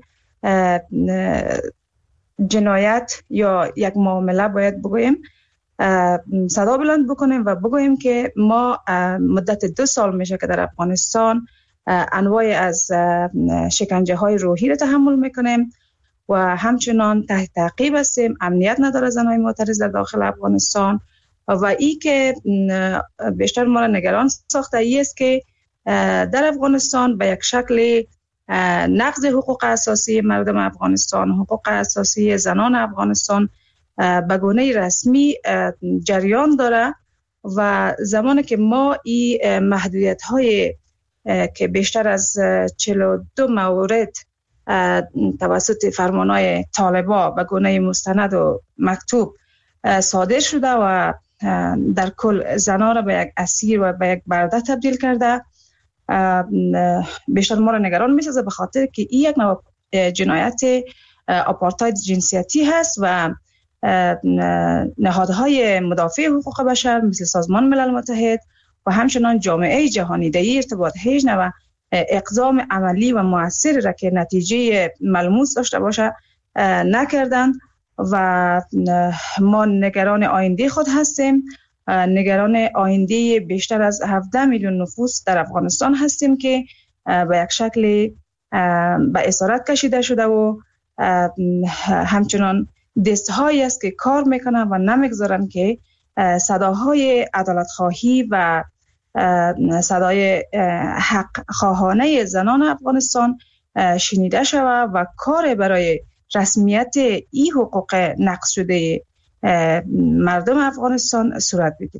جنایت یا یک معامله باید بگوییم، صدا بلند بکنیم و بگوییم که ما مدت 2 سال میشه که در افغانستان انواع از شکنجه های روحی را تحمل میکنیم و همچنان تحت تعقیب هستیم. امنیت نداره زنهای معترض در داخل افغانستان و این که بیشتر ما را نگران ساخته ای است که در افغانستان به یک شکل نقض حقوق اساسی مردم افغانستان، حقوق اساسی زنان افغانستان به گونه رسمی جریان داره و زمانی که ما این محدودیت های که بیشتر از 42 مورد توسط فرمانهای طالبان به گونه مستند و مکتوب صادر شده و در کل زنان را به یک اسیر و به یک برده تبدیل کرده. بیشتر ما را نگران می‌سازه به خاطر که این یک نوع جنایت آپارتاید جنسیتی هست و نهادهای مدافع حقوق بشر مثل سازمان ملل متحد و همچنان جامعه جهانی در این ارتباط هیچ نوع اقدام عملی و مؤثر را که نتیجه ملموس داشته باشه نکردند و ما نگران آینده خود هستیم. نگران آینده بیشتر از 17 میلیون نفوس در افغانستان هستیم که به یک شکل به اسارت کشیده شده و همچنان دستهایی است که کار میکنن و نمیگذارن که صداهای عدالت خواهی و صدای حق خواهانه زنان افغانستان شنیده شود و کار برای رسمیت این حقوق نقض شده مردم افغانستان صورت بگیره.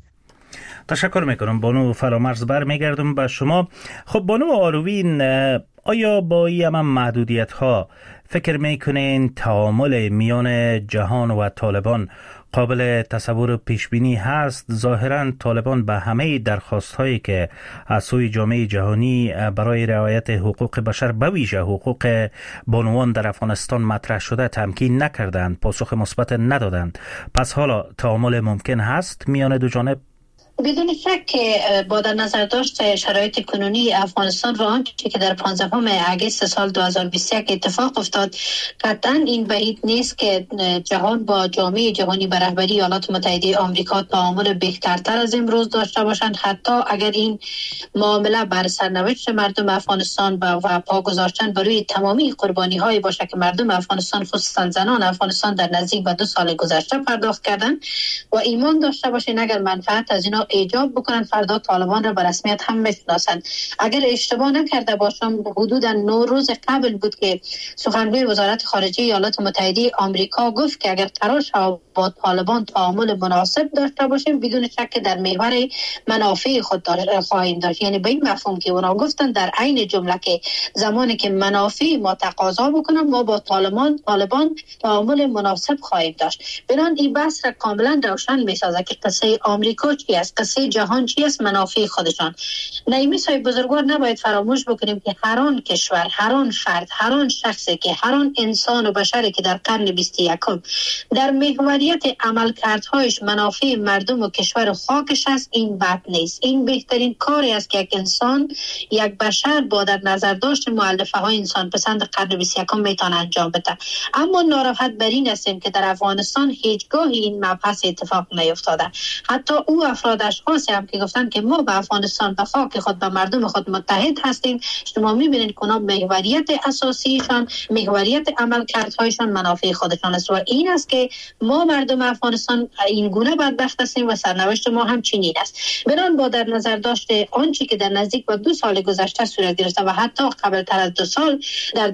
تشکر میکنم بانو فرامرز. برمیگردم به شما. خب بانو آروین، آیا با این محدودیت ها فکر میکنین تعامل میان جهان و طالبان قابل تصور و پیشبینی هست؟ ظاهراً طالبان به همه درخواست هایی که از سوی جامعه جهانی برای رعایت حقوق بشر به ویژه حقوق بانوان در افغانستان مطرح شده تمکین نکردند، پاسخ مثبت ندادند. پس حالا تعامل ممکن هست میان دو جانب؟ بدون شک که با در نظر داشت شرایط کنونی افغانستان و آنچه که در 15 اگست سال 2021 اتفاق افتاد، قطعا این بعید نیست که جهان با جامعه جهانی به رهبری ایالات متحده آمریکا تعامل بهترتر از امروز داشته باشند، حتی اگر این معامله بر سرنوشت مردم افغانستان و پا گذاشتن بر روی تمامی قربانی های باشه که مردم افغانستان خصوصا زنان افغانستان در نزدیک به 2 سال گذشته پرداخت کردند و ایمان داشته باشین اگر منفعت از اینا ایجاب بکنن فردا طالبان را به رسمیت هم میشناسند. اگر اشتباه نکرده باشم حدودا 9 روز قبل بود که سخنگوی وزارت خارجه ایالات متحده آمریکا گفت که اگر قرار شود با طالبان تعامل مناسب داشته باشیم بدون شک در محور منافع خود خواهیم داشت. یعنی به این مفهوم که اونا گفتن در عین جمله که زمانی که منافع ما تقاضا بکنن ما با طالبان تعامل مناسب خواهیم داشت. بنان این بحث را کاملا روشن میسازه که قصه آمریکا چی است، قصه جهان چی است، منافع خودشان. نایمی صاحب بزرگوار نباید فراموش بکنیم که هر آن کشور، هر آن فرد، هر آن شخصی که هر آن انسان و بشری که در قرن 21 در محوریت عملکردهایش منافع مردم و کشور و خاکش است، این بد نیست. این بهترین کاری است که یک انسان، یک بشر با در نظر داشت مؤلفه های انسان پسند قرن 21 میتونه انجام بده. اما ناراحت بر این هستیم که در افغانستان هیچگاه این مبحث اتفاق نیفتاده. حتی او افراد اشخاصی هم که گفتن که ما به افغانستان به خاک خود به مردم خود متحد هستیم، شما میبینید که اونا محوریت اساسیشان، محوریت عملکردهایشان منافع خودشان است و این است که ما مردم افغانستان این گونه بدبخت هستیم و سرنوشت ما هم چنین است. بنابراین با در نظر داشته آنچه که در نزدیک به 2 سال گذشته صورت گرفته و حتی قبل تر از 2 سال در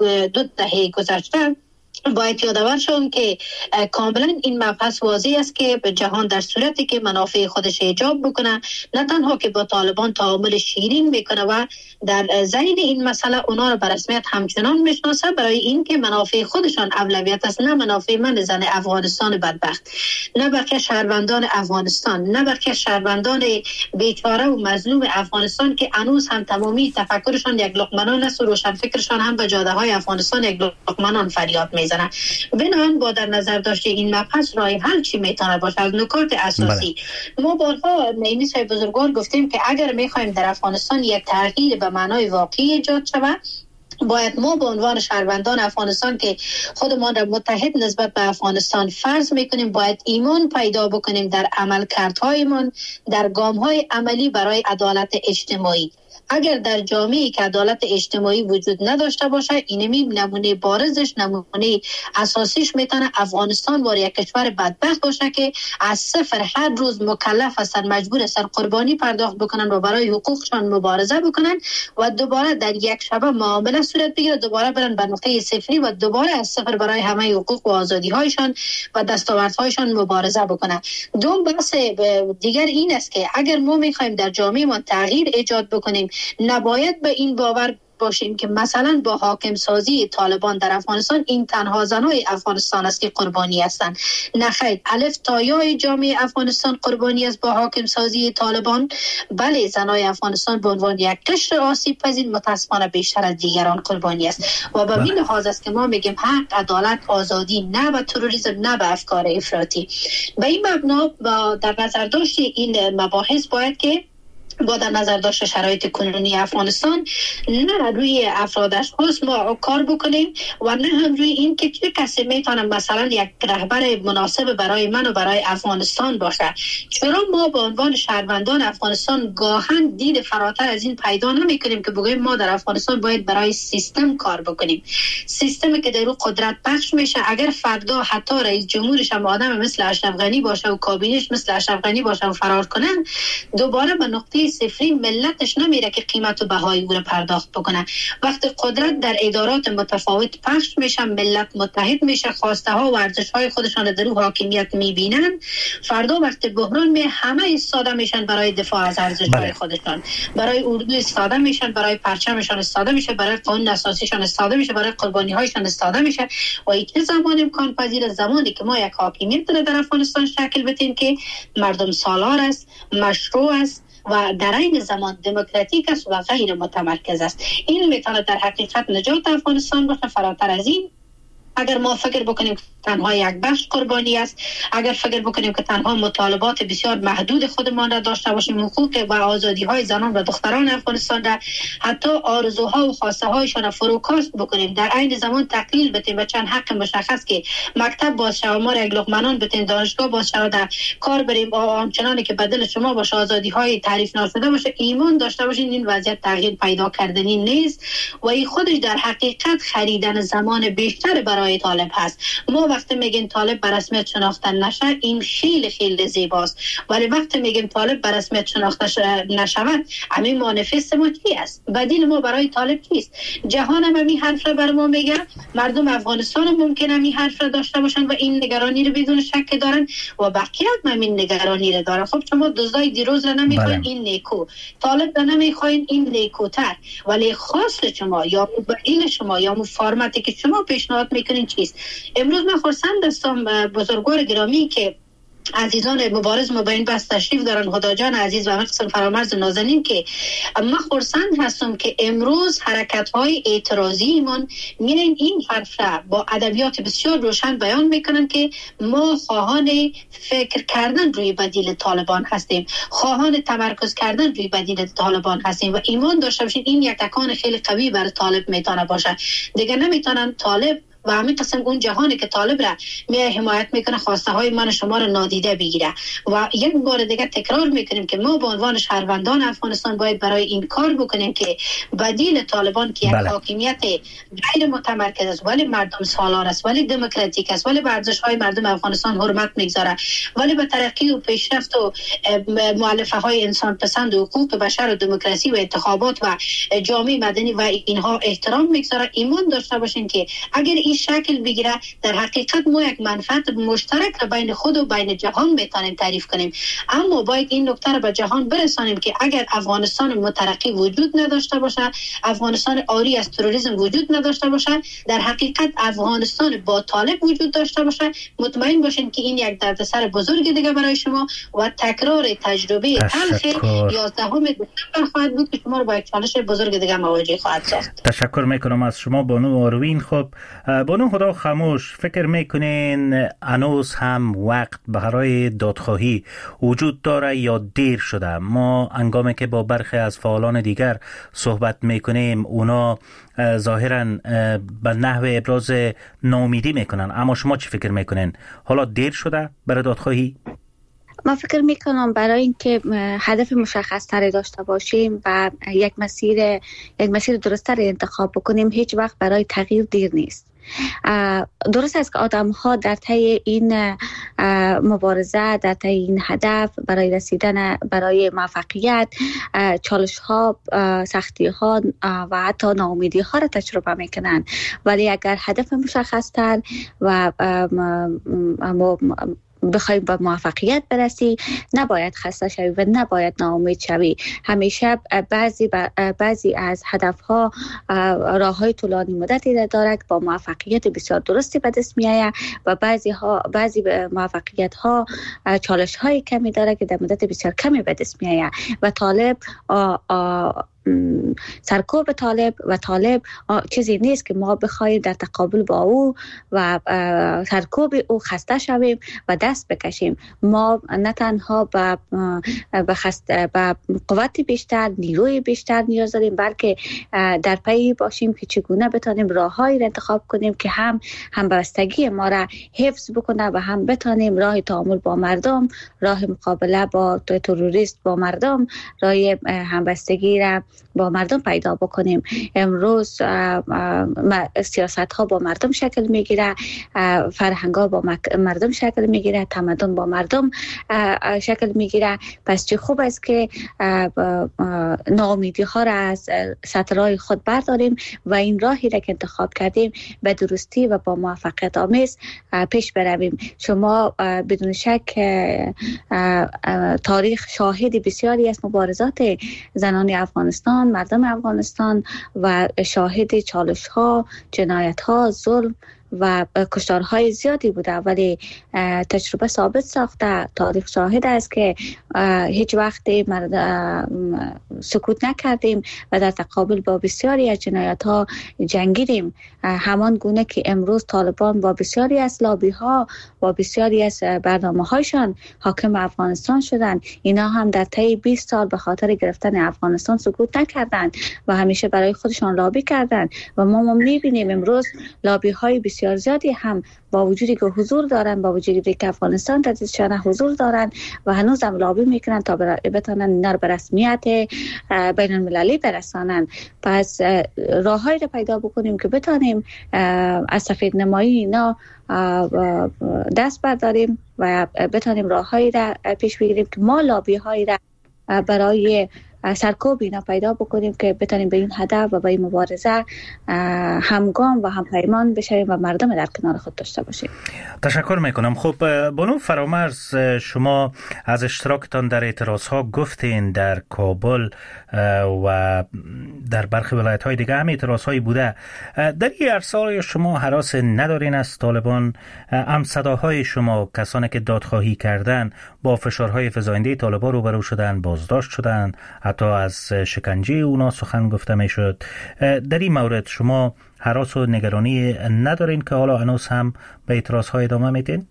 2 دهه گذشته، باید یادآور شوم که کاملا این مبحث واضح است که به جهان در صورتی که منافع خودش ایجاب بکنه نه تنها که با طالبان تعامل شیرین میکنه و در ضمن این مسئله اونا رو به رسمیت همچنان میشناسه برای اینکه منافع خودشان اولویت است، نه منافع من زن افغانستان بدبخت، نه بقیه شهروندان افغانستان، نه بقیه شهروندان بیچاره و مظلوم افغانستان که هنوز هم تمامی تفکرشان یک لقمنان است و روشن فکرشان هم به جاده های افغانستان یک لقمنان فریاد میزنه. بنابراین با در نظر داشته این مبحث راه حل چی میتونه باشه از نکات اساسی ما بارها نایمی صاحب بزرگوار گفتیم که اگر میخوایم در افغانستان یک تغییر به معنای واقعی ایجاد شود باید ما به عنوان شهروندان افغانستان که خودمان را متحد نسبت به افغانستان فرض میکنیم باید ایمان پیدا بکنیم در عملکردهایمان، در گام‌های عملی برای عدالت اجتماعی. اگر در جامعه‌ای که عدالت اجتماعی وجود نداشته باشه اینمی نمونه بارزش، نمونه اساسیش میتونه افغانستان وار یک کشور بدبخت باشه که از صفر هر روز مکلف هستن، مجبور هستن قربانی پرداخت بکنن و برای حقوقشان مبارزه بکنن و دوباره در یک شبه معامله صورت بگیره، دوباره برن به نقطه صفری و دوباره از صفر برای همه حقوق و آزادی هایشان و دستاوردهایشان مبارزه بکنن. دوم بحث دیگر این است که اگر ما میخوایم در جامعه ما تغییر ایجاد بکنیم نباید به این باور باشیم که مثلا با حاکم سازی طالبان در افغانستان این تنها زنای افغانستان است که قربانی هستند. نه خیر، الف تا یای جامعه افغانستان قربانی است با حاکم سازی طالبان. بله، زنای افغانستان به عنوان یک قشر آسیب پذیر متاسفانه بیشتر از دیگران قربانی است و به این لحاظ است که ما میگیم حق، عدالت، آزادی، نه به تروریسم، نه به افکار افراطی. به این مبنا در نظر داشت این مباحث باید که با در نظر داشت شرایط کنونی افغانستان نه روی افراد اشخاص ما کار بکنیم و نه هم روی این که چه کسی میتونه مثلا یک رهبر مناسب برای من و برای افغانستان باشه. چرا ما به عنوان شهروندان افغانستان گاهن دید فراتر از این پیدا نمی کنیم که بگوییم ما در افغانستان باید برای سیستم کار بکنیم، سیستمی که در او قدرت بخش میشه. اگر فردا حتی رئیس جمهورش هم آدم مثل اشرف غنی باشه و کابینش مثل اشرف غنی باشه و فرار کنن، دوباره به نقطه صفری ملتش نمیره که قیمت و بهای او را پرداخت بکنه. وقتی قدرت در ادارات متفاوت پخش میشه، ملت متحد میشه، خواسته ها و ارزش های خودشان در او حاکمیت میبینن، فردا وقتی بحران می همه ایستاده میشن برای دفاع از ارزش های خودشان، برای اردو ایستاده میشن، برای پرچمشان ایستاده میشه، برای قانون اساسیشان ایستاده میشه، برای قربانی هایشان ایستاده میشه. و این چه زمان امکان پذیر؟ زمانی که ما یک حاکمیت در افغانستان شکل بدیم که مردم سالار است، مشروع است و در این زمان دموکراتیک است و غیر متمرکز است. این میتونه در حقیقت نجات افغانستان باشه. فراتر از این اگر ما فکر بکنیم که تنها یک بخش قربانی است، اگر فکر بکنیم که تنها مطالبات بسیار محدود خودمان را داشته باشیم، حقوق و آزادی های زنان و دختران افغانستان را، حتی آرزوها و خواسته هایشان را فروکاست بکنیم، در عین زمان تقلیل بدیم و چند حق مشخص که مکتب باز شود، ما را یک لقمنان بدین، دانشگاه باز شود، در کار بریم آنچنانی که بدل شما باشه، آزادی های تعریف نشده باشه، ایمان داشته باشین، این وضعیت تغییر پیدا کردنی نیست و این خودش در حقیقت خریدن زمان بیشتر برای طالب هست. ما وقتی میگیم طالب به رسمیت شناخته نشه، این خیلی خیلی زیباست، ولی وقتی میگیم طالب به رسمیت شناخته نشود، همین مانیفست ما چی است؟ بدیل ما برای طالب چیست؟ جهان هم این حرف را بر ما میگه، مردم افغانستان هم ممکنه این حرف را داشته باشن و این نگرانی رو بدون شک دارن و بقیه هم این نگرانی رو دارن. خب شما دزدای دیروز را نمیخواین، این نیکو، طالب را نمیخواین، این نیکوتر، ولی خواست شما یا بدیل شما یا فرمتی که شما پیشنهاد میکنین چیست؟ امروز من خرسند هستم بزرگوار گرامی که عزیزان مبارز ما به این بحث تشریف دارن، خدا جان عزیز و همه قسم فرامرز نازنین، که من خرسند هستم که امروز حرکت‌های اعتراضی من میرن این حرف را با ادبیات بسیار روشن بیان میکنن که ما خواهان فکر کردن روی بدیل طالبان هستیم، خواهان تمرکز کردن روی بدیل طالبان هستیم و ایمان داشته باشین این یک تکان خیلی قوی برای طالب میتونه باشه. دیگه نمیتونن طالب و همین قسم اون جهانی که طالب را میای حمایت میکنه خواسته های من شما را نادیده بگیره. و یک بار دیگه تکرار میکنیم که ما به عنوان شهروندان افغانستان باید برای این کار بکنیم که بدیل طالبان که یک حاکمیت غیر متمرکز است، ولی مردم سالار است، ولی دموکراتیک است، ولی به ارزش های مردم افغانستان حرمت میگذاره، ولی به ترقی و پیشرفت و مؤلفه های انسان پسند و حقوق بشر و دموکراسی و انتخابات و جامعه مدنی و اینها احترام میگذاره. ایمان داشته باشین که اگر این شکل بگیره، در حقیقت ما یک منفعت مشترک را بین خود و بین جهان میتونیم تعریف کنیم. اما باید این نکته را به جهان برسانیم که اگر افغانستان مترقی وجود نداشته باشه، افغانستان عاری از تروریسم وجود نداشته باشه، در حقیقت افغانستان با طالب وجود داشته باشه، مطمئن باشین که این یک دردسر بزرگ دیگه برای شما و تکرار تجربه تلخ 11 دسامبر خواهد بود که شما رو با یک چالش بزرگ دیگه مواجه خواهد ساخت. تشکر میکنم از شما بانو آروین. خب بانو خدا خاموش، فکر میکنین هنوز هم وقت برای دادخواهی وجود داره یا دیر شده؟ ما هنگامی که با برخی از فعالان دیگر صحبت میکنیم اونا ظاهرا به نحو ابراز ناامیدی میکنن، اما شما چی فکر میکنین؟ حالا دیر شده برای دادخواهی؟ من فکر میکنم برای اینکه هدف مشخص تری داشته باشیم و یک مسیر درست‌تر انتخاب بکنیم، هیچ وقت برای تغییر دیر نیست. درست است که آدم ها در طی این مبارزه، در طی این هدف برای رسیدن برای موفقیت چالش ها، سختی ها و حتی ناامیدی ها را تجربه میکنن، ولی اگر هدف مشخص تر و بخوایم به موفقیت برسی نباید خسته شوی و نباید ناامید شوی. همیشه بعضی از هدفها راههای طولانی مدتی دارد با موفقیت بسیار درستی به دست میآید و بعضی موفقیت ها چالش های کمی داره که در مدت بسیار کمی به دست میآید و طالب سرکوب طالب چیزی نیست که ما بخوایم در تقابل با او و سرکوب او خسته شویم و دست بکشیم. ما نه تنها به قوت بیشتر، نیروی بیشتر نیاز داریم، بلکه در پی باشیم که چگونه بتانیم راههایی را انتخاب کنیم که هم همبستگی ما را حفظ بکنه و هم بتانیم راه تعامل با مردم، راه مقابله با تروریست با مردم، راه همبستگی را با مردم پیدا بکنیم. امروز سیاست ها با مردم شکل میگیره، فرهنگ ها با مردم شکل میگیره، تمدن با مردم شکل میگیره. پس چه خوب است که ناامیدی ها را از سطرهای خود برداریم و این راهی را که انتخاب کردیم به درستی و با موفقیت آمیز پیش برویم. شما بدون شک تاریخ شاهد بسیاری از مبارزات زنان افغانستان، مردم افغانستان و شاهد چالش ها، جنایت ها، ظلم و کشتارهای زیادی بوده، ولی تجربه ثابت ساخته، تاریخ شاهد است که هیچ وقت سکوت نکردیم و در تقابل با بسیاری از جنایت ها جنگیدیم. همان گونه که امروز طالبان با بسیاری از لابی ها و بسیاری از برنامه هایشان حاکم افغانستان شدن، اینا هم در طی 20 سال به خاطر گرفتن افغانستان سکوت نکردند و همیشه برای خودشان لابی کردند و ما میبینیم امروز لابی های بسیار زیادی هم با وجودی که حضور دارن، با وجودی که افغانستان در دستشان حضور دارن و هنوز هم لابی میکنن تا بتونن اینا به رسمیت بین المللی برسانن. پس راههایی رو پیدا بکنیم که بتونیم از سفید نمایی اینا دست برداریم و بتونیم راههایی را پیش بگیریم که ما لابی هایی را برای سرکوب اینا پیدا بکنیم که بتونیم به این هدف و به این مبارزه همگام و همپیمان بشیم و مردم در کنار خود داشته باشیم. تشکر میکنم. خب بانو فرامرز، شما از اشتراکتان در اعتراض ها گفتین در کابل و در برخی ولایت های دیگه هم اعتراض هایی بوده. در این عرصه شما هراس ندارین از طالبان؟ هم صداهای شما کسانی که دادخواهی کردن با فشارهای فزاینده طالبان روبرو شدن، بازداشت شدن، حتی از شکنجه اونا سخن گفته می شد. در این مورد شما هراس و نگرانی ندارین که حالا هنوز هم به اعتراض های ادامه میدین؟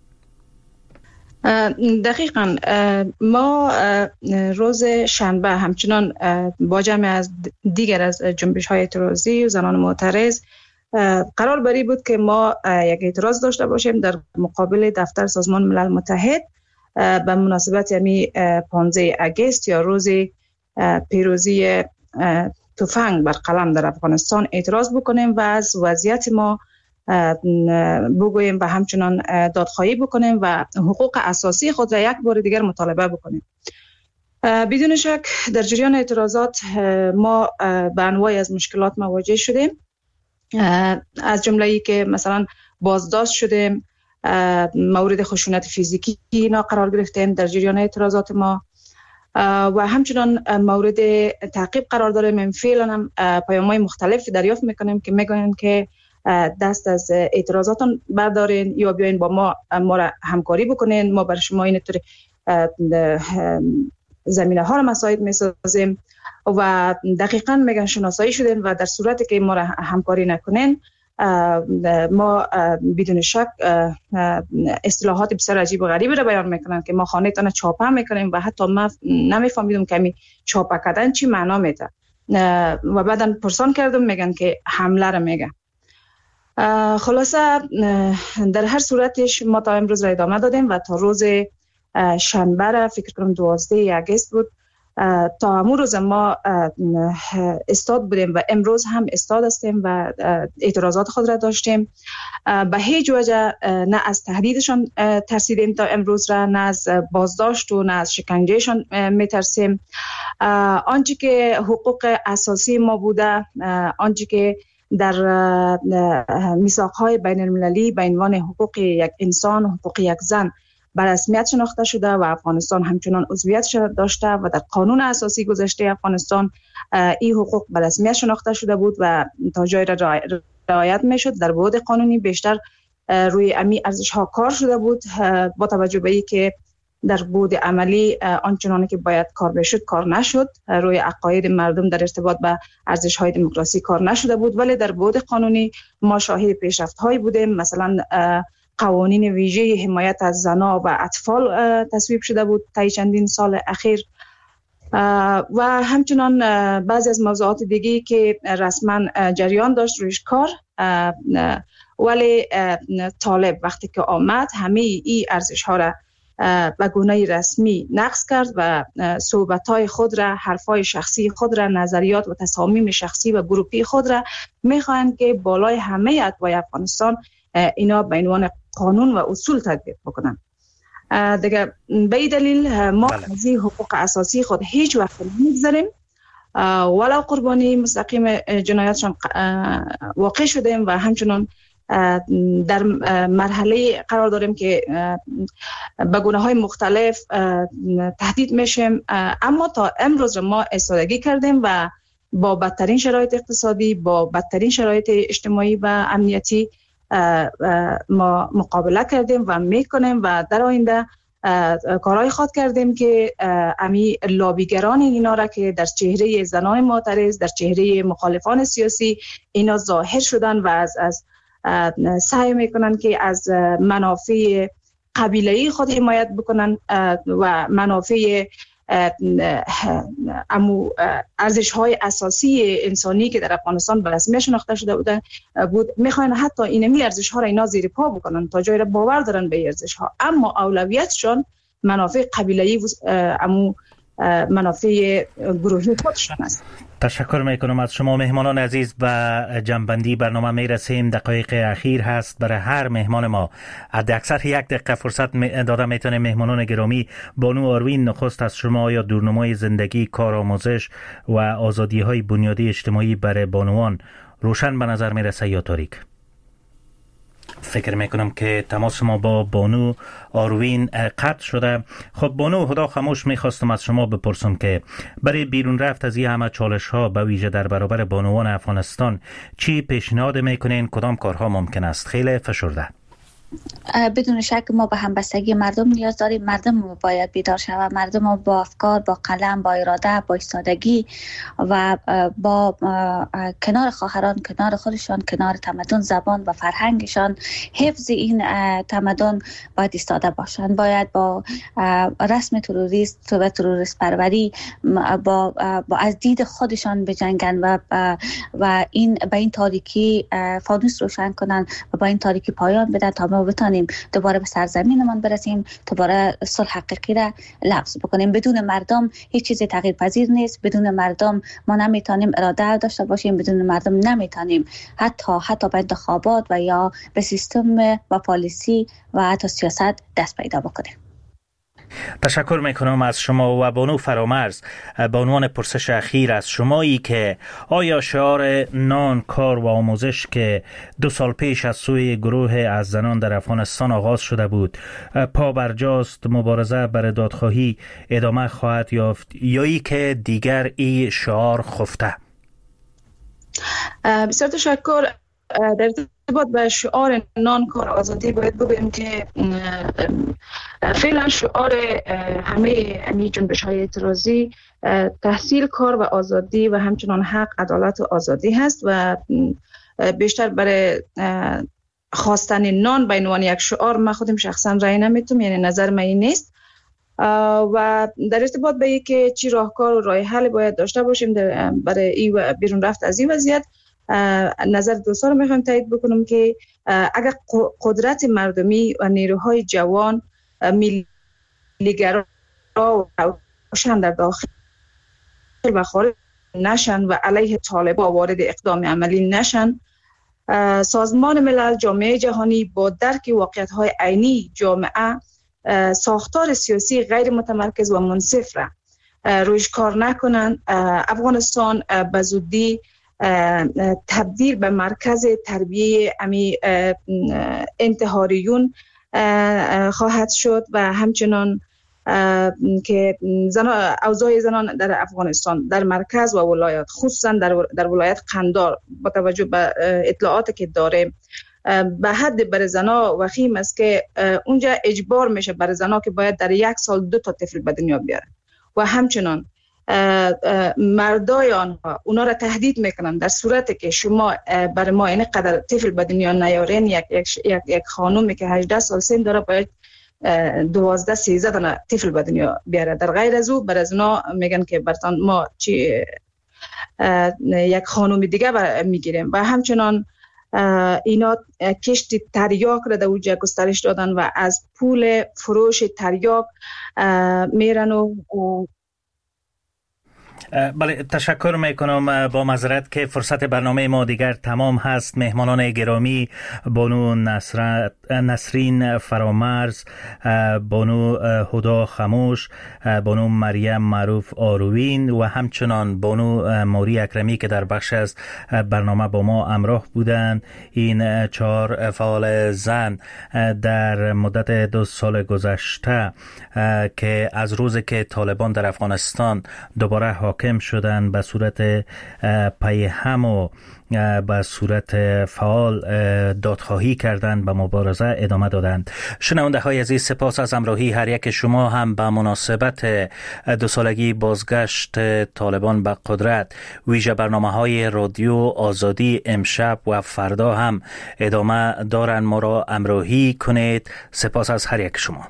دقیقاً ما روز شنبه همچنان با جمع از دیگر از جنبش های اعتراضی و زنان معترض قرار بری بود که ما یک اعتراض داشته باشیم در مقابل دفتر سازمان ملل متحد به مناسبت 15 اگست یا روز پیروزی تفنگ بر قلم در افغانستان اعتراض بکنیم و از وضعیت ما بگوییم و همچنان دادخواهی بکنیم و حقوق اساسی خود را یک بار دیگر مطالبه بکنیم. بدون شک در جریان اعتراضات ما به انواعی از مشکلات مواجه شدیم، از جمله که مثلا بازداشت شدیم، مورد خشونت فیزیکی اینا قرار گرفتیم در جریان اعتراضات ما و همچنان مورد تعقیب قرار داریم. فعلا هم پیام‌های مختلف دریافت میکنیم که میگن که دست از اعتراضاتون بردارین یا بیاین با ما را همکاری بکنین، ما برای شما اینطور زمینه ها را مساعد میسازیم و دقیقاً میگن شناسایی شدین و در صورتی که ما را همکاری نکنین ما بدون شک اصطلاحات بسیار عجیب و غریبی را بیان میکنن که ما خانه تان چاپه میکنیم و حتی ما نمیفهمیدم که می چاپه کردن چی معنا میده و بعدن پرسان کردم میگن که حمله را میگه. خلاصه در هر صورتش ما تا امروز را ادامه دادیم و تا روز شنبه را فکر کنم 12 اگست بود تا همون روز ما استاد بودیم و امروز هم استاد هستیم و اعتراضات خود را داشتیم. به هیچ وجه نه از تهدیدشان ترسیدیم تا امروز را، نه از بازداشت و نه از شکنجهشان میترسیم. آنچه که حقوق اساسی ما بوده، آنچه که در میثاق‌های بین المللی به عنوان حقوق یک انسان و حقوق یک زن به رسمیت شناخته شده و افغانستان همچنان عضویت داشته و در قانون اساسی گذشته افغانستان این حقوق به رسمیت شناخته شده بود و تا جای رعایت میشد. در بعد قانونی بیشتر روی امی ارزش ها کار شده بود، با توجه به این که در بعد عملی آنچنانی که باید کار بشد کار نشد، روی عقاید مردم در ارتباط به ارزش های دموکراسی کار نشده بود. ولی در بعد قانونی ما شاهد پیشرفت هایی بودیم. مثلا قوانین ویژه حمایت از زنان و اطفال تصویب شده بود طی چندین سال اخیر و همچنان بعضی از موضوعات دیگه که رسما جریان داشت رویش کار. ولی طالب وقتی که آمد همه این ارزش ها را به گونه رسمی نقض کرد و صحبت‌های خود را، حرفای شخصی خود را، نظریات و تصامیم شخصی و گروپی خود را میخواهند که بالای همه اتباع افغانستان اینا به عنوان قانون و اصول تطبیق بکنند. دیگه به این دلیل ما از این حقوق اساسی خود هیچ وقت نمیگذاریم، ولو قربانی مستقیم جنایاتشان واقع شدیم و همچنان در مرحله قرار داریم که به گونه‌های مختلف تهدید میشیم. اما تا امروز ما ایستادگی کردیم و با بدترین شرایط اقتصادی، با بدترین شرایط اجتماعی و امنیتی ما مقابله کردیم و میکنیم و در آینده کارهای خود کردیم که امی لابیگران اینا را که در چهره زنان معترض، در چهره مخالفان سیاسی اینا ظاهر شدن و از سعی میکنن که از منافع قبیله‌ای خود حمایت بکنن و منافع ارزش‌های اساسی انسانی که در افغانستان به رسمیت شناخته شده بود میخواین حتی اینمی ارزش‌ها را اینا زیر پا بکنن تا جایی را باور دارن به ارزش‌ها، اما اولویتشون منافع قبیله‌ای منافع گروهی خودشان است. تشکر میکنم از شما مهمانان عزیز. به جنبندی برنامه میرسیم. دقایق اخیر هست برای هر مهمان ما. اکثر 1 دقیقه فرصت داده میتونه. مهمانان گرامی، بانو آروین، نخست از شما یا دورنمای زندگی، کار، آموزش و آزادی های بنیادی اجتماعی برای بانوان روشن به نظر میرسه یا تاریک؟ فکر میکنم که تماس ما با بانو آروین قطع شده. خب بانو، خدا خاموش میخواستم از شما بپرسم که برای بیرون رفت از این همه چالش ها به ویژه در برابر بانوان افغانستان چی پیشنهاد میکنین؟ کدام کارها ممکن است؟ خیلی فشرده. بدون شک ما به همبستگی مردم نیاز داریم. مردم باید بیدار شود. مردم با افکار، با قلم، با اراده، با ایستادگی و با کنار خواهران، کنار خودشان، کنار تمدن، زبان و فرهنگشان، حفظ این تمدن باید ایستاده باشند. باید با رسم تروریست و تروریست پروری با از دید خودشان بجنگن و این به این تاریکی فانوس روشن کنن و با این تاریکی پایان بدن تا ما بتانیم دوباره به سرزمینمان برسیم، دوباره صلح حقیقی را لمس بکنیم. بدون مردم هیچ چیز تغییر پذیر نیست. بدون مردم ما نمیتونیم اراده داشته باشیم. بدون مردم نمیتونیم حتی به انتخابات و یا به سیستم و پالیسی و حتی سیاست دست پیدا بکنیم. تشکر میکنم از شما. و بانو فرامرز، به عنوان پرسش اخیر از شمایی که آیا شعار نان، کار و آموزش که 2 سال پیش از سوی گروه از زنان در افغانستان آغاز شده بود پا برجاست، مبارزه برای دادخواهی ادامه خواهد یافت یا ای که دیگر این شعار خفته؟ بسیار تشکر. در ارتباط به شعار نان، کار، آزادی باید بگویم که فعلا شعار همه جنبش های اعتراضی تحصیل، کار و آزادی و همچنان حق، عدالت و آزادی هست و بیشتر برای خواستن نان به عنوان یک شعار من خودم شخصا رأی نمیتونم، یعنی نظر من این نیست. و در ارتباط به اینکه چی راهکار و راه حل باید داشته باشیم برای این بیرون رفت از این وضعیت، نظر دوستان رو میخوام تایید بکنم که اگر قدرت مردمی و نیروهای جوان، ملیگرا و روشن در داخل و خارج نشن و علیه طالبان وارد اقدام عملی نشن، سازمان ملل، جامعه جهانی با درک واقعیت‌های عینی جامعه ساختار سیاسی غیر متمرکز و منصف را رویش کار نکنند، افغانستان به زودی تبدیل به مرکز تربیه انتحاریون خواهد شد و همچنان که اوضاع زنان در افغانستان در مرکز و ولایات، خصوصا در ولایت قندار، با توجه به اطلاعاتی که داریم به حد برای زنا وخیم است که اونجا اجبار میشه برای زنا که باید در 1 سال 2 تا طفل به دنیا بیارن و همچنان مردای آنها اونا را تهدید میکنن در صورتی که شما برای ما این قدر طفل به دنیا نیارین، یک خانومی که 18 سال سن داره باید 12-13 دانه طفل به دنیا بیاره. در غیر از او برای اونا میگن که برتان ما یک خانوم دیگه میگیریم و همچنان اینا کشت تریاک را در اوجه گسترش دادن و از پول فروش تریاک میرن و بله، تشکر میکنم. با معذرت که فرصت برنامه ما دیگر تمام هست. مهمانان گرامی بانو نسرین فرامرز، بانو هدا خموش، بانو مریم معروف آروین و همچنان بانو موری اکرمی که در بخش از برنامه با ما همراه بودند. این 4 فعال زن در مدت 2 سال گذشته که از روزی که طالبان در افغانستان دوباره حاکم شدن به صورت پیهم و به صورت فعال دادخواهی کردند، به مبارزه ادامه دادند. شنونده های عزیز، سپاس از همراهی هر یک شما. هم به مناسبت 2 سالگی بازگشت طالبان به قدرت، ویژه برنامه های رادیو آزادی امشب و فردا هم ادامه دارند. ما را همراهی کنید. سپاس از هر یک شما.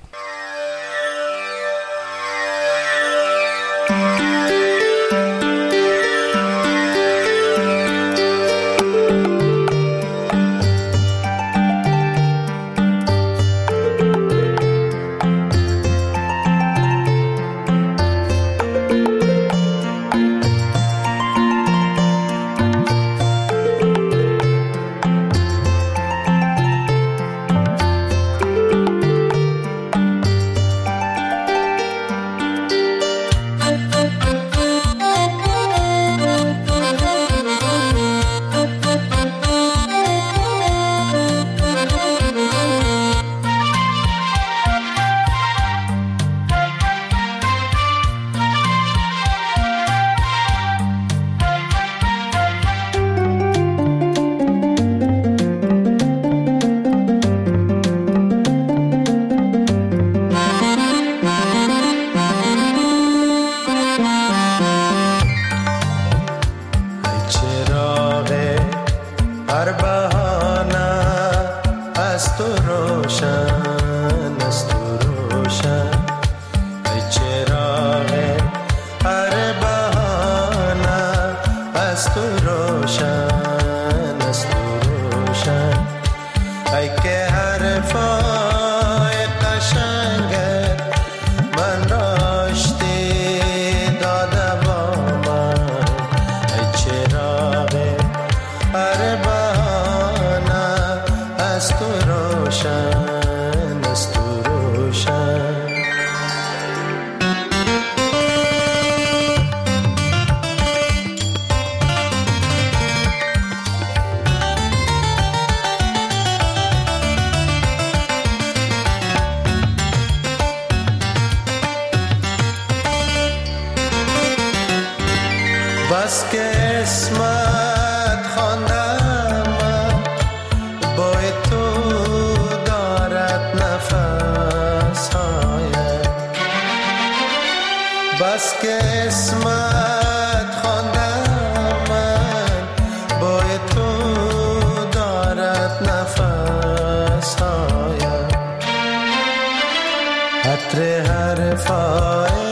بس که اسمت خواندم بای تو دارد نفس هایت، بس که اسمت خواندم بای تو دارد نفس هایت، عطر حرفای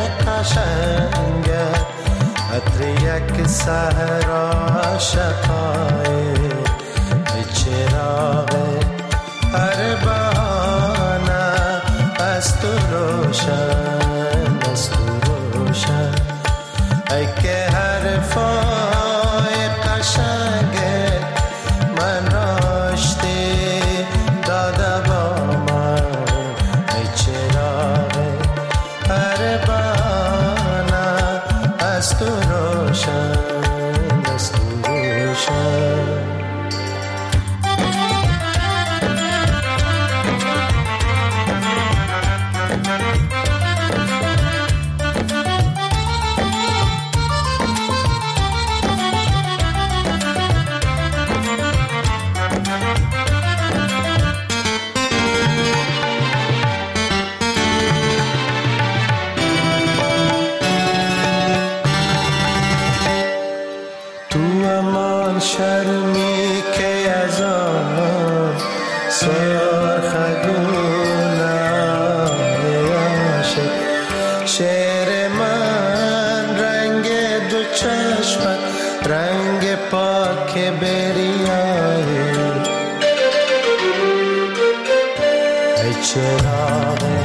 قشنگت، عطر یک سحر عاشقای، چراغ هر بهانه از تو روشن، از تو روشن، ای که حرفای قشنگت من راشتی داده با من، ای چراغ هر بهانه از تو روشن، از تو روشن. تو امان شرمی که از آن سرخگونای عاشق شعر من رنگ دو چشمت رنگ پاک بریایی ای چراغ